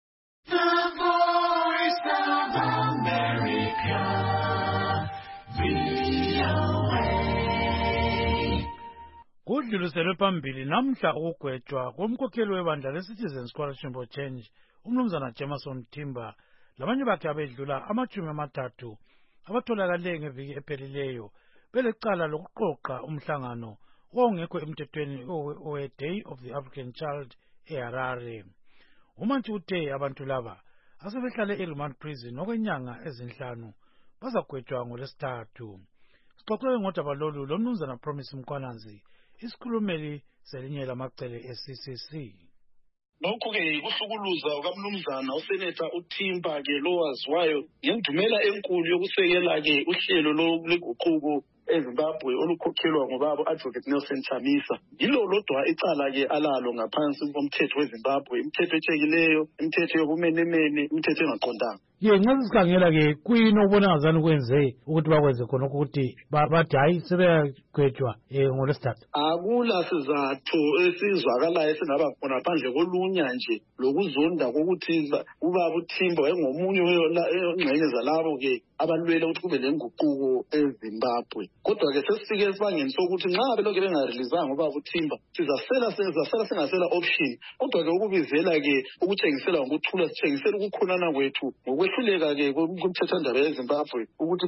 Kudluliselwe phambili namhla ukugwetshwa komkhokheli webandla le-Citizens Coalition for Change umnumzana Jameson Mthimba labanye bakhe abedlula 30 abatholakale ngeviki ephelileyo belecala lokuqoqa umhlangano ongekho emthethweni owe-Day of the African Child eHarare. Umantshi uthe abantu laba asebehlale e-remand prison okwenyanga ezinhlanu bazagwetshwa ngoLwesithathu. Sixoxe ngodaba lolu lomnumzana Promise Mkwananzi, isikhulumeli selinye lamacele e-CCC. Lokhu-ke kuhlukuluza kwamnumzana useneta uThimba-ke lo waziwayo ngendumela enkulu yokusekela-ke uhlelo leguquko eZimbabwe olukhokhelwa ngobaba Advocate Nelson Chamisa. Yilo lodwa icala-ke alalo ngaphansi komthetho weZimbabwe, imithetho etshekileyo, imithetho yobumenemene, imithetho engaqondanga. Nxa sikhangela-ke kuyini okubonakazana ukwenze ukuthi bakwenze khona ukuthi bathi hayi sebeyagwetshwa ngoLwesithathu? Akula sizathu esizwakalayo esingaba khona phandle kolunya nje lokuzonda kokuthi ubaba uThimba wayengomunye wengxenye zalabo-ke abalwela ukuthi kube lenguquko eZimbabwe. Kodwa-ke sesifike esibangeni sokuthi nxa belokhu bengarilizanga ubaba uThimba sizasela singasela option. Kodwa-ke ukubizela-ke ukutshengisela ngokuthula sitshengisela ukukhonana kwethu ngokwehluleka-ke kumthethwandaba yeZimbabwe ukuthi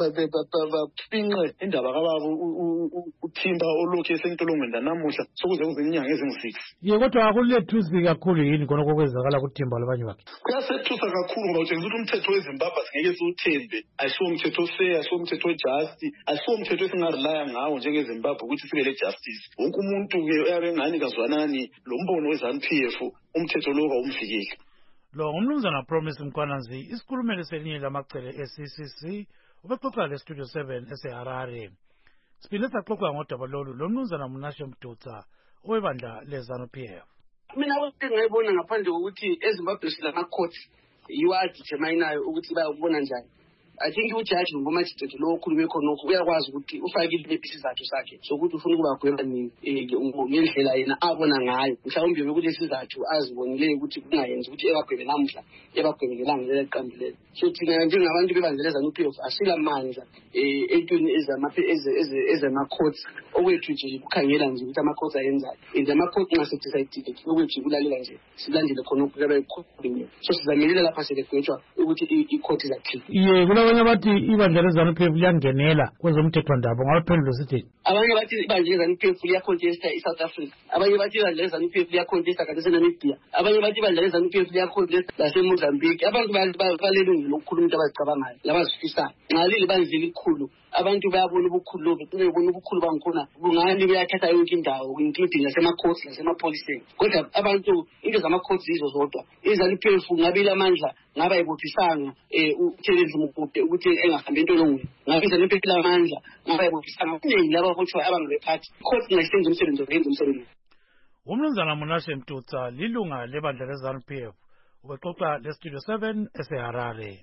bafinqe indaba kababa uThimba olokhu esentolongweni lanamuhla sokuze kuze inyanga ezingisi-6. Kodwa akulethusi kakhulu yini khona okwenzakala kuThimba labanye bakhe? Kuyasethusa kakhulu ngoba utshengisa ukuthi umthetho weZimbabwe singeke siwuthembe. Ayisiwo umthetho fair, ayisiwo umthetho just, ayisiwo umthetho esingarilaya ngawo njengeZimbabwe ukuthi sibe le-justice. Wonke umuntu-ke uyabe engani kazwanani lo mbono we-ZANU-PF umthetho lo kawumvikeli. Lo ngumnumzana Promise Mkwananzi, isikhulumeli selinye lamacele e-CCC, ubexoxa le-Studio 7 eseHarare. Siphinde saxoxa ngodaba lolu lomnumzana Munashe Mdutsa owebandla le-ZANU-PF. Mina ngayibona ngaphandle kokuthi eZimbabwe silama-court yiwo adithemayinayo ukuthi bayakubona njani. I think ujaji ngomajistrate lo okhulume khonokho uyakwazi ukuthi ufakile isizathu sakhe sokuthi ufuna ukubagweba ngendlela yena abona ngayo. Mhlawumbe bekuthi isizathu azibonile ukuthi kungayenzi ukuthi ebagwebe namuhla ebagwebe ngelanga leliqambileyo. So thina njengabantu bebandla leZANU-PF asila mandla entweni ezama-courts okwethu nje kukhangela nje ukuthi ama-courts ayenzayo. And ama-court ngasedicidile okwethu kulalela nje silandele khonokho kabe kukhulunywe. So sizamelela lapha selegwetshwa ukuthi i-court izakhipha. abanye bathi ibandla leZANU-PF liyangenela kwezomthethwandaba ngabaphendula sithi abanye bathi ibandla leZANU-PF liyacontesta eSouth Africa, abanye bathi ibandla leZANU-PF liyacontesta kade seNamibia, abanye bathi ibandla leZANU-PF liyacontesta laseMozambique. Abantu balelungile lokukhuluma into abazicabangayo labazifisayo. Nxa leli bandla elikhulu abantu bayabona ubukhulu lobu, bebona ubukhulu bangikhona bungani buyathatha yonke indawo, including lasema-courts lasema-policing. Kodwa abantu into zama-courts yizo zodwa. iZANU-PF ngabe ilamandla ngaba ayibophisanga uThelezi Mukude ukuthi engahambi entolongweni, ngabe iZANU-PF ilamandla ngaba ayibophisanga abaningi laba abotshwayo abangabephathi. Courts ngayisenza umsebenzi wenza umsebenzi. umnumzana Munashe Mtutsa lilunga lebandla leZANU-PF ubexoxa leStudio 7 eseHarare.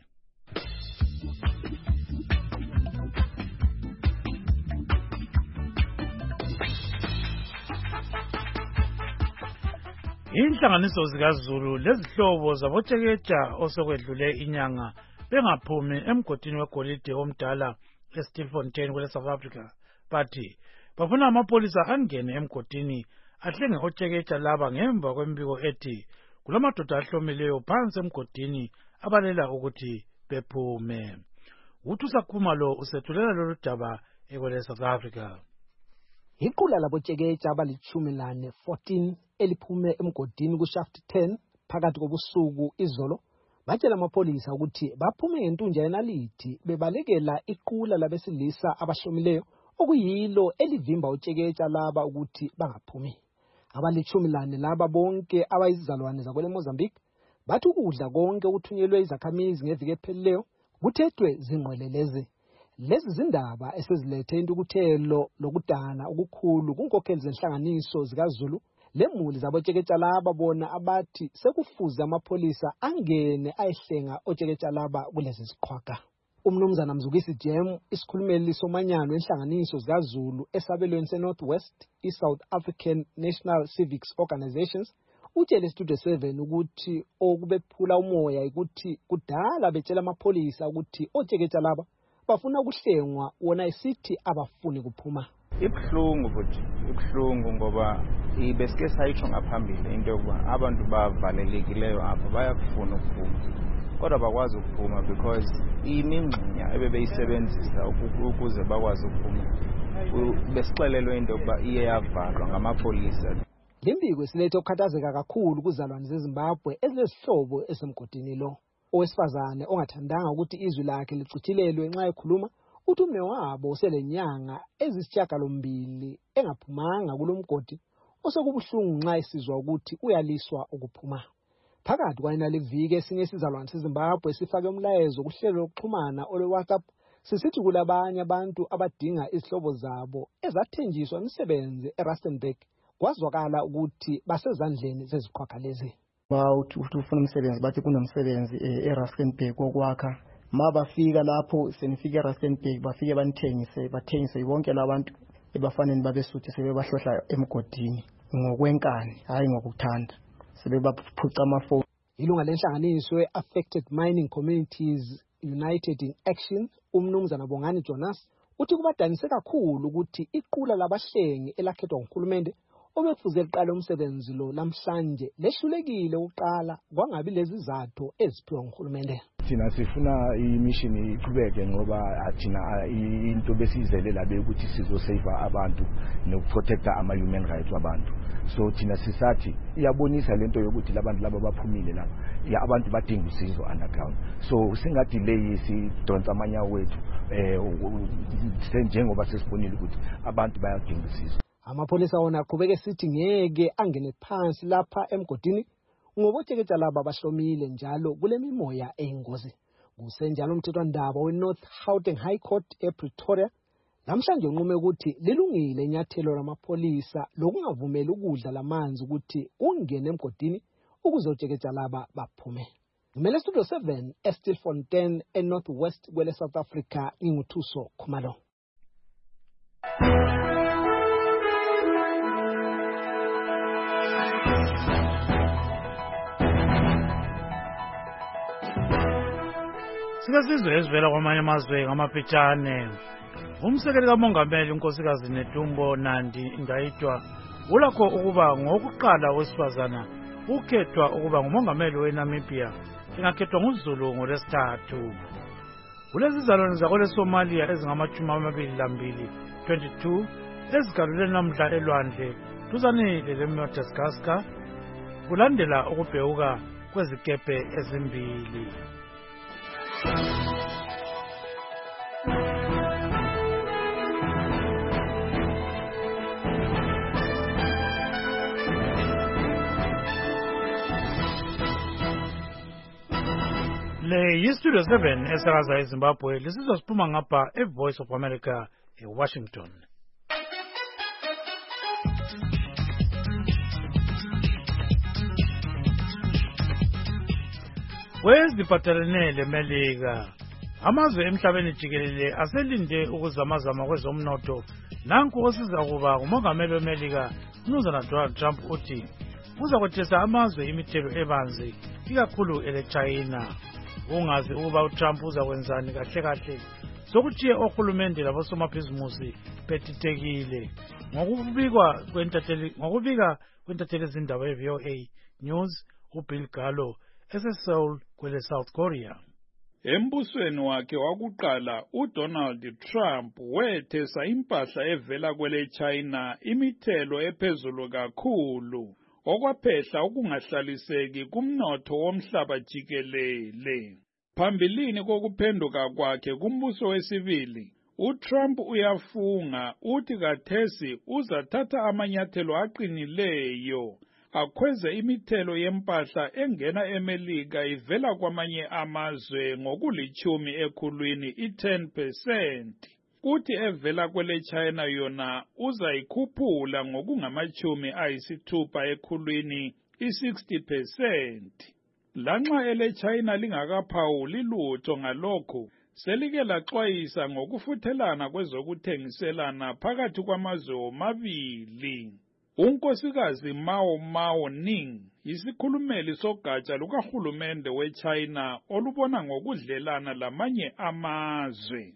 Inhlanganiso zikaZulu lezihlobo zabotsheketsha osokwedlule inyanga bengaphumi emgodini wegolide omdala eStilfontein kwele South Africa. Bathi bafuna amapolisa angene emgodini ahlenge otsheketsha laba ngemva kwembiko ethi kulamadoda ahlomileyo phansi emgodini abalela ukuthi bephume. Uthusa Khumalo usethulela lolu daba ekwele South Africa. Iqula labotsheketsha abali-14 eliphume emgodini kuShaft 10 phakathi kobusuku izolo batshela amapolisa ukuthi baphume ngentunja yenalithi bebalekela iqula labesilisa abahlomileyo okuyilo elivimba otsheketsha laba ukuthi bangaphumi. Abali-14 laba bonke abayizizalwane zakwele Mozambique bathi ukudla konke ukuthunyelwe izakhamizi ngeviki ephelileyo kuthethwe zinqweleleze. Lezi zindaba esezilethe intukuthelo lokudana okukhulu kunkokheli zenhlanganiso zikaZulu lemuli zabotsheketsha laba bona abathi sekufuze amapolisa angene ayehlenga otsheketsha laba kulezi ziqhwaga. Umnumzana Mzukisi Jem, isikhulumeli somanyano enhlanganiso zikaZulu esabelweni seNorthwest iSouth African National Civics Organizations, utshele Studio 7 ukuthi okubephula umoya ukuthi kudala betshela amapolisa ukuthi otsheketsha laba bafuna ukuhlengwa wona isithi abafuni kuphuma. Ibhlungu futhi ibhlungu ngoba ibesike sayitsho ngaphambili into yokuba abantu bavalelekileyo apha bayakufuna ukuphuma kodwa bakwazi ukuphuma because imingxinya ebebeyisebenzisa ukuze bakwazi ukuphuma besixelelwe into yokuba iye yavalwa ngamapolisa. Le mbiko isilethe ukukhathazeka kakhulu kuzalwane zeZimbabwe ezilesihlobo esemgodini lo. Owesifazane ongathandanga ukuthi izwi lakhe licithilelwe nxa ekhuluma uthi ume wabo selenyanga ezisishiyagalombili engaphumanga kulomgodi osekubuhlungu nxa esizwa ukuthi uyaliswa ukuphuma. Phakathi kwayena leviki esinye isizalwane seZimbabwe sifake umlayezo kuhlelo lokuxhumana olwe-WhatsApp sisithi kulabanye abantu abadinga izihlobo zabo ezathenjiswa imisebenzi eRustenburg kwazwakala ukuthi basezandleni zeziqhwaga lezi. Uthi ufuna umsebenzi bathi kunomsebenzi eRustenburg wokwakha. Mabafika lapho senifika eRustenburg bafike bathengise bonke labantu ebafanele babesuthi sebebahlohla emgodini ngokwenkani hayi ngokuthanda sebebaphuca amafoni. Ilunga lenhlanganiso Affected Mining Communities United in Action umnumzana Bongani Jonas uthi kubadanise kakhulu ukuthi iqula labahlengi elakhethwa nguhulumende obefuze liqala umsebenzi lo lamhlanje lehlulekile uqala kwangabi lezi izathu eziphiwa nguhulumende. Thina sifuna immission iqhubeke ngoba athina into besizelela bekuthi sizosave abantu nokuprotecta ama-human rights wabantu. So thina sisathi iyabonisa lento yokuthi labantu laba baphumile laba abantu badinga usizo underground. So singadelay sidonsa amanyawo wethu njengoba sesibonile ukuthi abantu bayadinga usizo. Amapolisa wona aqhubeke sithi ngeke angene phansi lapha emgodini ngoba otsheketsha laba bahlomile njalo kule mimoya eyingozi. Kusenjalo umthethwandaba weNorth Gauteng High Court ePretoria namhlanje unqume ukuthi lilungile inyathelo lamapolisa lokungavumeli ukudla lamanzi ukuthi kungene emgodini ukuze otsheketsha laba baphume. Ngimele Studio 7 eStilfontein eNorthwest kwele South Africa nginguthuso Khumalo. Sikasizwe ezivela kwamanye amazwe ngamaphetshane. Umsekeli kaMongameli uNkosikazi Netumbo Nandi Ndaitwa ulakho ukuba ngokuqala wesifazana ukhethwa ukuba ngumongameli weNamibia engakhethwa nguZulu ngoLwesithathu. kulezi zalwane zakweleSomalia ezingama-22 22 ezigalule namhla elwandle duzane leMadagascar kulandela ukubhewuka kwezikepe ezimbili. Le yiStudio 7 esakaza eZimbabwe lisizwa siphuma ngapha eVoice of America eWashington. Kweziphathelene leMelika, amazwe emhlabeni jikelele aselinde ukuzamazama kwezomnotho. Nanku osiza kuba umongameli weMelika uMnumzana Donald Trump uthi uzakwethesa amazwe imithelo ebanzi ikakhulu eleChina. Ungazi ukuba uTrump uzakwenzani kahle kahle sokuthi ohulumende labosomabhizimusi betitekile. Ngokubika kwentatheli izindaba yeVOA News uBill Gallo eseSeoul kwele South Korea. Embusweni wakhe wakuqala uDonald Trump wethesa impahla evela kwele China imithelo ephezulu kakhulu okwaphehla ukungahlaliseki kumnotho womhlaba jikelele. Phambilini kokuphenduka kwakhe kumbuso wesibili, uTrump uyafunga uthi kathesi uzathatha amanyathelo aqinileyo akhweze imithelo yempahla engena eMelika ivela kwamanye amazwe ngokulitshumi ekhulwini i-10%. Kuthi evela kwele China yona uzayikhuphula ngokungamachumi ayisithupha ekhulwini i-60%. Lanxa ele China lingakaphawuli lutho ngalokho, selike laxwayisa ngokufuthelana kwezokuthengiselana phakathi kwamazwe omabili. Unkosikazi Mao Ning yisikhulumeli sogatsha lukahulumende weChina olubona ngokudlelana lamanye amazwe.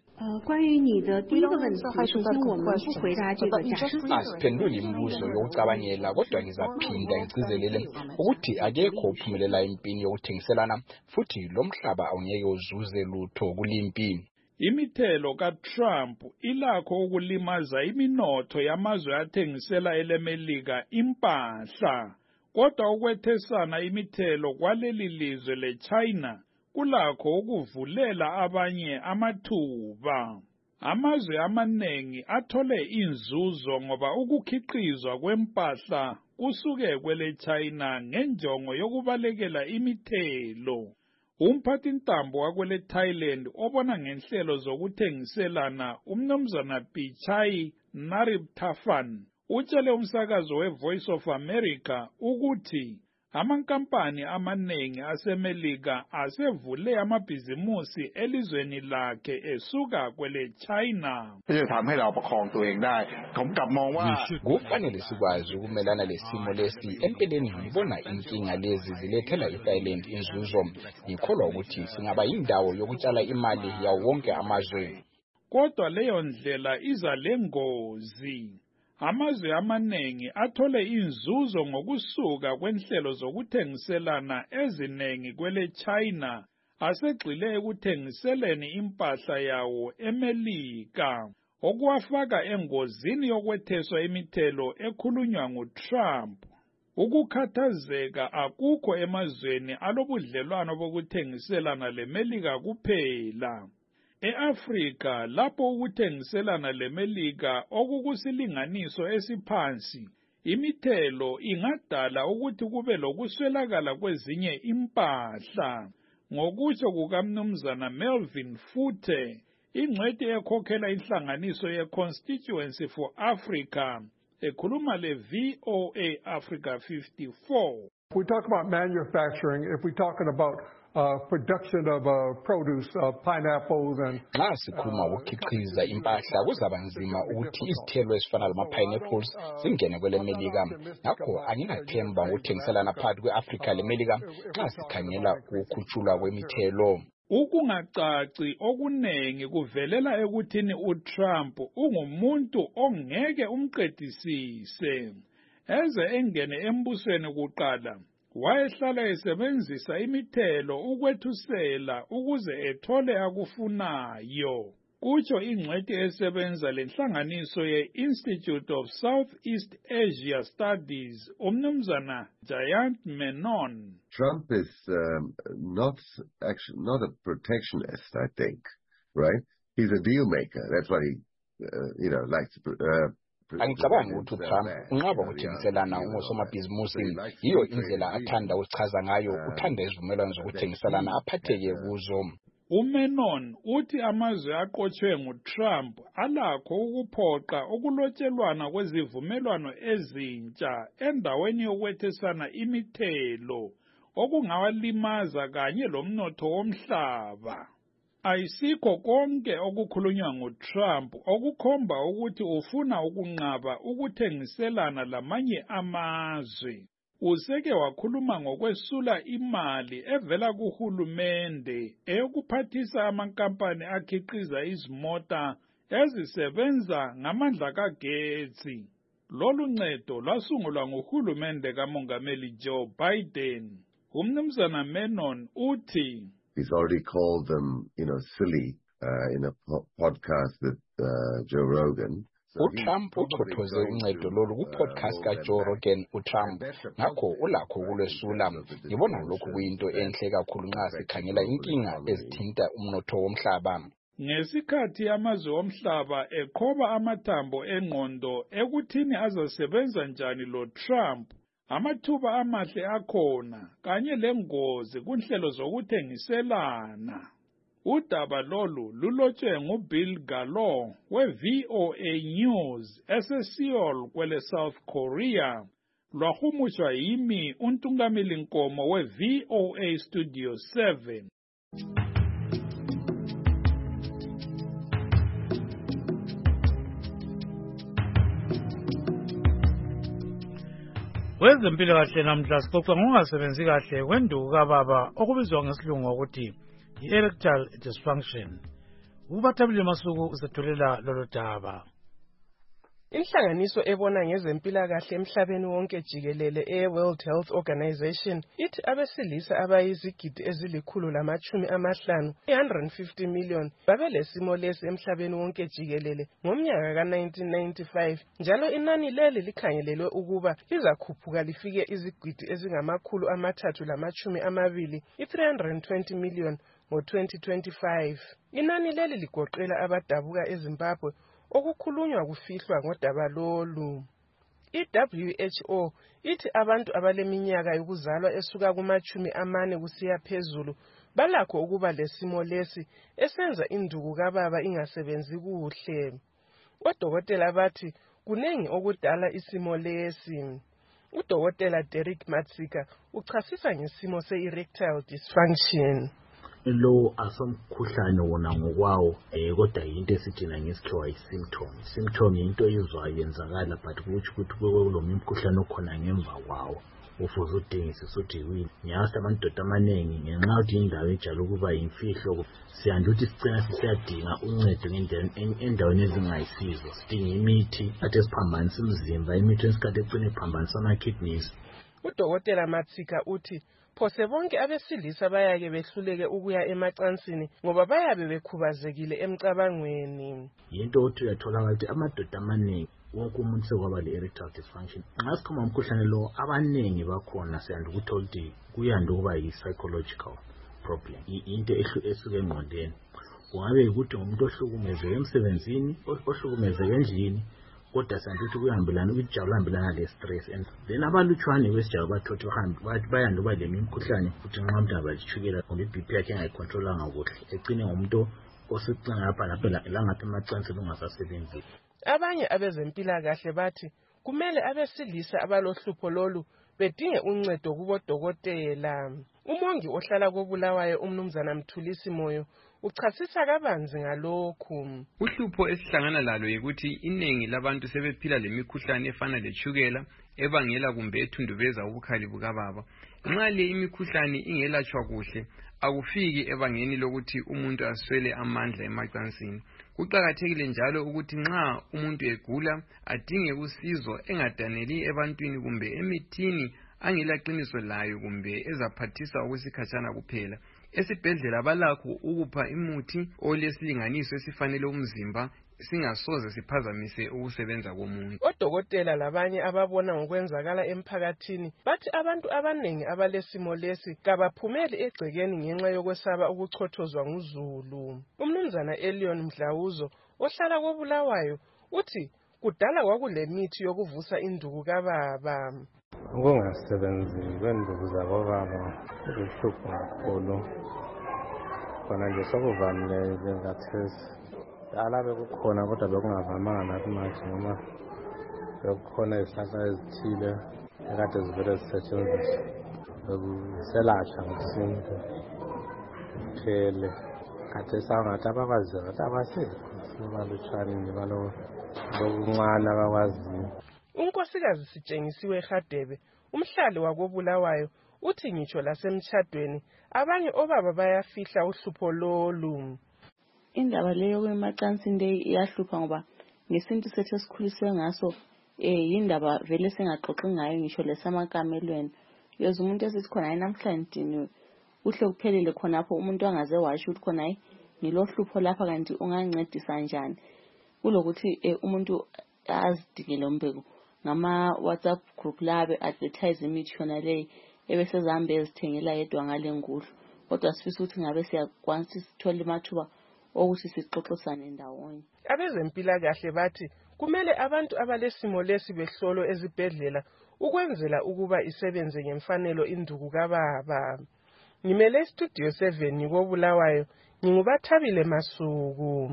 Asiphenduli imibuzo yokucabangela kodwa ngizaphinda ngicizelele ukuthi akekho ophumelela empini yokuthengiselana futhi lo mhlaba awungeke uzuze lutho kulimpi. Imithelo kaTrump ilakho ukulimaza iminotho yamazwe athengisela eleMelika impahla, kodwa ukwethesana imithelo kwaleli lizwe leChina kulakho ukuvulela abanye amathuba. Amazwe amanengi athole inzuzo ngoba ukukhiqizwa kwempahla kusuke kwele China ngenjongo yokubalekela imithelo. Umphathintambo wakwele Thailand obona ngenhlelo zokuthengiselana uMnumzana Pichai Nariptafan utshele umsakazo weVoice of America ukuthi amankampani amanengi aseMelika asevule amabhizimusi elizweni lakhe esuka kwele China. Kufanele sikwazi ukumelana lesimo lesi. Empeleni ngibona inkinga lezi zilethela iThailand inzuzo. Ngikholwa ukuthi singaba yindawo yokutshala imali yawo wonke amazwe. Kodwa leyo ndlela iza lengozi. Amazwe amanengi athole inzuzo ngokusuka kwenhlelo zokuthengiselana ezinengi kwele China asegxile ekuthengiseleni impahla yawo eMelika, okuwafaka engozini yokwetheswa imithelo ekhulunywa nguTrump. Ukukhathazeka akukho emazweni alobudlelwano bokuthengiselana leMelika kuphela. E-Afrika lapho ukuthengiselana leMelika okukusilinganiso esiphansi, imithelo ingadala ukuthi kube lokuswelakala kwezinye impahla. Ngokutsho kukaMnumzana Melvin Futhe, ingcwethi ekhokhela inhlanganiso ye-Constituency for Africa, ekhuluma le-VOA Africa 54. We talk about manufacturing, if we're talking about production of produce, pineapples and nxa sikhuluma ukukhiqiza impahla kuzaba nzima ukuthi izithelo ezifana lama-pineapples zingene kweleMelika. Ngakho anginathemba ngokuthengiselana phakathi kwe-Afrika leMelika nxa sikhangela ukukhutshulwa kwemithelo. Ukungacaci okunengi kuvelela ekuthini uTrump ungumuntu ongeke umqedisise. Eze engene embusweni kuqala, wayehlala esebenzisa imithelo ukwethusela ukuze ethole akufunayo. Kutsho ingcwethi esebenza lenhlanganiso ye-Institute of Southeast Asia Studies, umnumzana Jayant Menon. Trump is not a protectionist, I think, right? He's a deal maker. That's what he, likes to. Angicabanga ukuthi uTrump unqaba ukuthengiselana ngosomabhizimusi, yiyo indlela athanda ukuchaza ngayo, uthanda izivumelwano zokuthengiselana aphatheke kuzo. UMenon uthi amazwe aqotshwe nguTrump alakho ukuphoqa ukulotshelwana kwezivumelwano ezintsha endaweni yokwethesana imithelo okungawalimaza kanye lomnotho womhlaba. Ayisikho konke okukhulunywa nguTrump okukhomba ukuthi ufuna ukunqaba ukuthengiselana lamanye amazwe. Useke wakhuluma ngokwesula imali evela kuhulumende eyokuphathisa amankampani akhiqiza izimota ezisebenza ngamandla kagetsi. Lolu ncedo lwasungulwa nguhulumende kaMongameli Joe Biden. Umnumzana Menon uthi he's already called them, silly in a podcast with Joe Rogan. uTrump uchothoze uncedo lolu ku-podcast kaJoe Rogan. uTrump ngakho ulakho ukulwesula. Ngibona lokhu kuyinto enhle kakhulu nxa sikhangela inkinga ezithinta umnotho womhlaba. Ngesikhathi amazwe omhlaba eqhoba amathambo engqondo ekuthini azasebenza njani lo Trump, amathuba amahle akhona kanye lengozi kunhlelo zokuthengiselana. Udaba lolu lulotshwe nguBill Gallo we-VOA News eseSeoul kwele South Korea. Lwahumushwa yimi uNtungameli Nkomo we-VOA Studio 7. Kwezempilakahle namhla sixoxa ngokungasebenzi kahle kwenduku kababa okubizwa ngesilungu ukuthi i-erectile dysfunction. Ubathabile Masuku usethulela lolu daba. Inhlanganiso ebona ngezempilakahle emhlabeni wonke jikelele e-World Health Organization ithi abesilisa abayizigidi ezili-150 150 million babelesimo lesi emhlabeni wonke jikelele ngomnyaka ka-1995, njalo inani leli likhangelelwe ukuba lizakhuphuka lifike izigidi ezingama-320 320 million ngo-2025. Inani leli ligoqela abadabuka eZimbabwe okukhulunywa kufihlwa ngodaba lolu. I-WHO ithi abantu abaleminyaka yokuzalwa esuka kuma-40 kusiya phezulu balakho ukuba lesimo lesi esenza induku kababa ingasebenzi kuhle. Odokotela bathi kunengi okudala isimo lesi. Udokotela Derek Matsika uchasisa ngesimo se-erectile dysfunction. Lo asomkhuhlane wona ngokwawo kodwa yinto esithina ngesikhiwa yi-symptom. Symptom yinto izwayo yenzakala but kuthi kulomnye umkhuhlane okhona ngemva kwawo ufuze udingisise ukuthi yini. Ngiyazi amadoda amaningi ngenxa yokuthi indawo ejala ukuba yimfihlo siyanda ukuthi sicina sisiyadinga uncedo endaweni ezingayisizo. Sidinga imithi athi esiphambanisa umzimba, imithi esikhathi ecine iphambanisa ama-kidneys. Udokotela Matsika uthi phose bonke abesilisa bayake behluleke ukuya emacansini ngoba bayabe bekhubazekile emcabangweni. Yinto othi uyatholakala ukuthi amadoda amaningi wonke umuntu sekwaba le-erectile dysfunction. Nxa sikhuluma ngomkhuhlane lo abaningi bakhona siyanda ukuthola ukuthi kuyanda ukuba yi-psychological problem, into esuke engqondweni. Kungabe yikuthi ngumuntu ohlukumezeke emsebenzini, ohlukumezeke endlini, kodwa siyanda ukuthi kuyahambelana ukujabula hambelana le-stress. And then abalutshwane kwesijalo bathothi bayanda ukuba le mikhuhlane futhi nxa umuntu abalithukela kumbe i-BP yakhe engayicontrolanga kuhle ecine ngumuntu osecinga lapha langapha emacansini ungasasebenzi. Abanye abezempilakahle bathi kumele abesilisa abalohlupho lolu bedinge uncedo kubodokotela. Umongi ohlala koBulawayo umnumzana Mthulisi Moyo uchasisa kabanzi ngalokhu. Uhlupho esihlangana lalo yikuthi iningi labantu sebephila lemikhuhlane efana lechukela ebangela kumbe ethundubeza ubukhali bukababa. Nxa le imikhuhlane ingelatshwa kuhle akufiki ebangeni lokuthi umuntu aswele amandla emacansini. Kuqakathekile njalo ukuthi nxa umuntu egula adinge usizo engadaneli ebantwini kumbe emithini angelaqiniso layo kumbe ezaphathisa okwesikhatshana kuphela. Esibhedlela balakho ukupha imuthi olesilinganiso esifanele umzimba singasoze siphazamise ukusebenza komuntu. Odokotela labanye ababona ngokwenzakala emphakathini bathi abantu abanengi abalesimo lesi kabaphumeli egcekeni ngenxa yokwesaba ukuchothozwa nguzulu. Umnumzana Elion Mdlawuzo ohlala koBulawayo uthi kudala kwakulemithi yokuvusa induku kababa. Ukungasebenzi kwenduku zabobaba kuhlupho kakhulu. Khona nje sokuvamile kathesi. Dala bekukhona kodwa bekungavamanga nathi manje noma bekukhona izihlahla ezithile ekade zivele zisetshenziswa. Bekuselasha ngesintu kuphele. Kathesi angathi abakwaziyo ngathi abasekho balutshwanini balokuncane abakwaziyo. Unkosikazi Sitshengisiwe Hadebe umhlali wakoBulawayo uthi ngitsho lasemtshadweni abanye obaba bayafihla uhlupho lolu. Indaba leyo kwemacansini le iyahlupha ngoba ngesintu sethu esikhuliswe ngaso yindaba vele singaxoxi ngayo ngisho lesamakamelweni. Yoza umuntu esithi khona hayi namhlanje uhle kuphelele khonapho umuntu angaze washo ukuthi khona hayi ngilohlupho lapha kanti ungancedisa njani. Kulokuthi umuntu azidingele umbeko ngama WhatsApp group labe advertise imithi yona le ebesezambe ezithengela yedwa ngale nguhlu. Kodwa sifisa ukuthi ngabe siyakwanisa sithola imathuba ukuthi sixoxisane ndawonye. Abezempilakahle bathi kumele abantu abalesimo lesi behlolwe ezibhedlela ukwenzela ukuba isebenze ngemfanelo induku kababa. Ngimele Studio 7 koBulawayo nginguBathabile Masuku.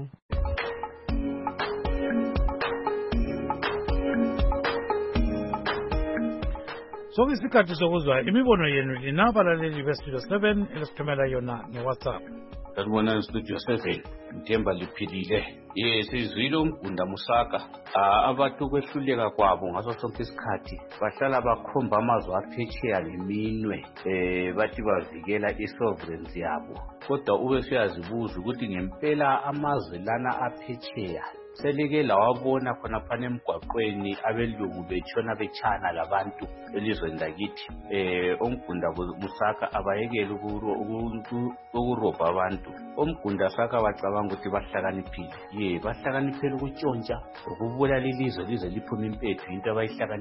Sokuyisikhathi sokuzwa imibono yenu linabalaleli beStudio 7 elisithumela yona ngeWhatsApp. Sanibona Studio 7 Mthemba liphilile. Sizwile uMgunda Musaka abantu kwehluleka kwabo ngaso sonke isikhathi bahlala bakhomba amazwe aphetsheya leminwe bathi bavikela isovereignty yabo. Kodwa ube siyazibuza ukuthi ngempela amazwe lana aphetsheya selike lawabona khona phana emgwaqweni abelungu betshona betshana labantu elizweni lakithi. Omgunda Musaka abayekele ukurobha abantu. Omgunda Saka bacabanga ukuthi bahlakaniphile. Bahlakaniphele ukutshontsha ukubulala ilizwe lize liphuma impethu into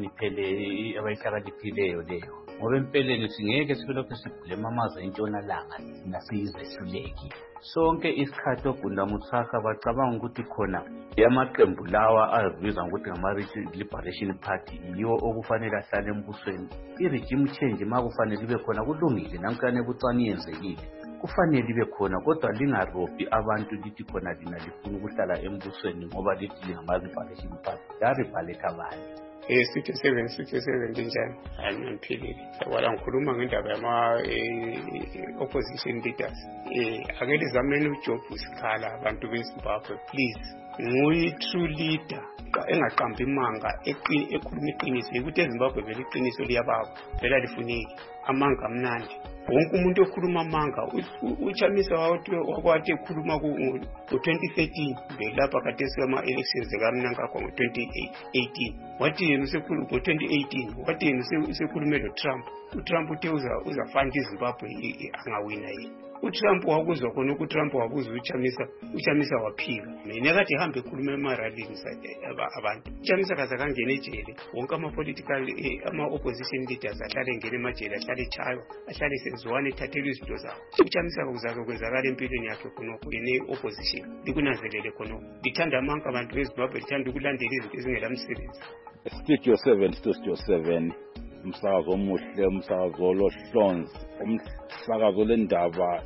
abayihlakaniphileyo leyo. Ngoba empeleni singeke sibelokhu sigulema amazwe entshonalanga nasiyizehluleki. Sonke isikhathi oGunda Musaka bacabanga ukuthi khona amaqembu lawa azibiza ngokuthi ngama-Liberation Party yiwo okufanele ahlale embusweni. I-regime change makufanele ibe khona kulungile namhlanje bucani yenzekile. Kufanele ibe khona kodwa lingarobhi abantu lithi khona lina lifuna ukuhlala embusweni ngoba lithi lingama-Liberation Party. Yaribhaletha abantu. Studio 7 njani? Ngiphilile. Wala ngikhuluma ngendaba opposition leaders. Ake lizameni uJob Sikhala abantu beZimbabwe please. Nguyi true leader engaqambi imanga ekhuluma iqiniso ukuthi eZimbabwe vele iqiniso liyababa vele lifuneki amanga amnandi. Wonke umuntu okhuluma amanga uChamisa wakwathi ekhuluma ngo-2013 belapha kade sema elections zikaMnangagwa ngo-2018 wathi yena usekhuluma ngo-2018 wathi yena usekhulume noTrump. uTrump uthe uzafanda iZimbabwe angawina yena. uTrump wakuzwa khona uTrump wabuza uChamisa waphika. Mina kade ehambe ekhuluma emaralini abantu. uChamisa kaze kangena ejele. Wonke ama-opposition leaders ahlale ngene emajele ahlale echaywa ahlale senziwane ethathelwe izinto zawo. uChamisa kuzake kwenzakala empilweni yakhe khonokho yena opposition likunanzelele khonokho. Lithanda amanka abantu beZimbabwe lithanda ukulandela izinto ezingelamsebenzi. Studio 7 umsakazo omuhle umsakazo olohlonzi umsakazo lendaba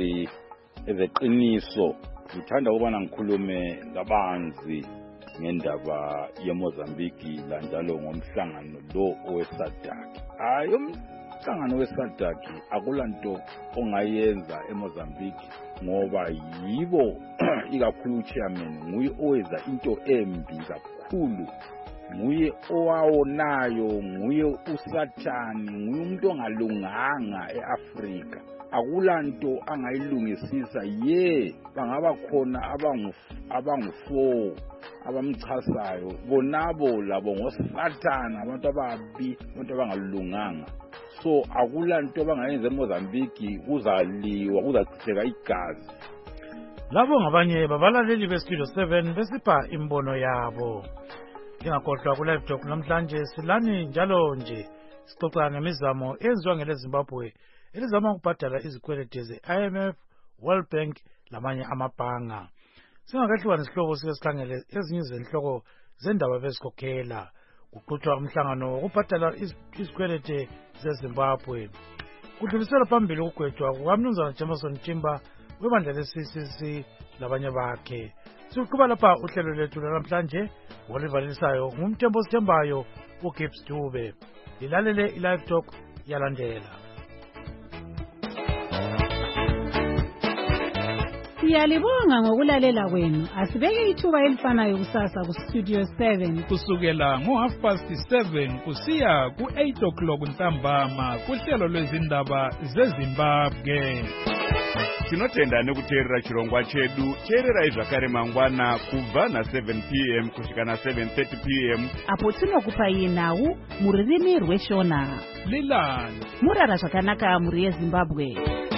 ezeqiniso. Ngithanda ukubana ngikhulume kabanzi ngendaba yeMozambique lanjalo ngomhlangano lo oweSADC. Umhlangano weSADC akulanto ongayenza eMozambique ngoba yibo ikakhulu uchairman nguye owenza into embi kakhulu. Nguye owawonayo, nguye usathani, nguye umuntu ongalunganga eAfrika. Akulanto angayilungisisa bangaba khona abangu4 abamchasayo bonabo labo ngosathana abantu ababi abantu abangalunganga. so akulanto abangayenza eMozambique kuzaliwa kuzachitheka igazi. Labo ngabanye babalaleli beStudio 7 besipha imbono yabo. Ingakhohlwa ku live talk namhlanje silani njalo nje sixoxa ngemizamo eyenziwa ngeleZimbabwe elizama ukubhadala izikweleti ze-IMF, World Bank lamanye amabhanga. Singakahluka nesihloko sesikhangele ezinye izenhloko zendaba bezikhokhela. Kuqhutshwa umhlangano wokubhadala izikweleti zeZimbabwe. Kudlulisela phambili ukugwetshwa kukaMnumzana Jameson Mthimba webandla le-CCC labanye bakhe. Siqhuba lapha uhlelo lethu namhlanje olivalisayo ngumthembo sithembayo uGibbs Dube. Lilalele i-live talk yalandela. Siyalibonga ngokulalela kwenu. Asibeke ithuba elifanayo kusasa kuStudio 7 kusukela ngo7:30 kusiya ku8 ntambama kuhlelo lwezindaba zeZimbabwe. Tinotenda nekuteerera chirongwa chedu. Teererai zvakare mangwana kubva na7 p.m. kusvika na7:30 p.m. apo tinokupai nhau mururimi rweShona. Lilani murara zvakanaka muri yeZimbabwe.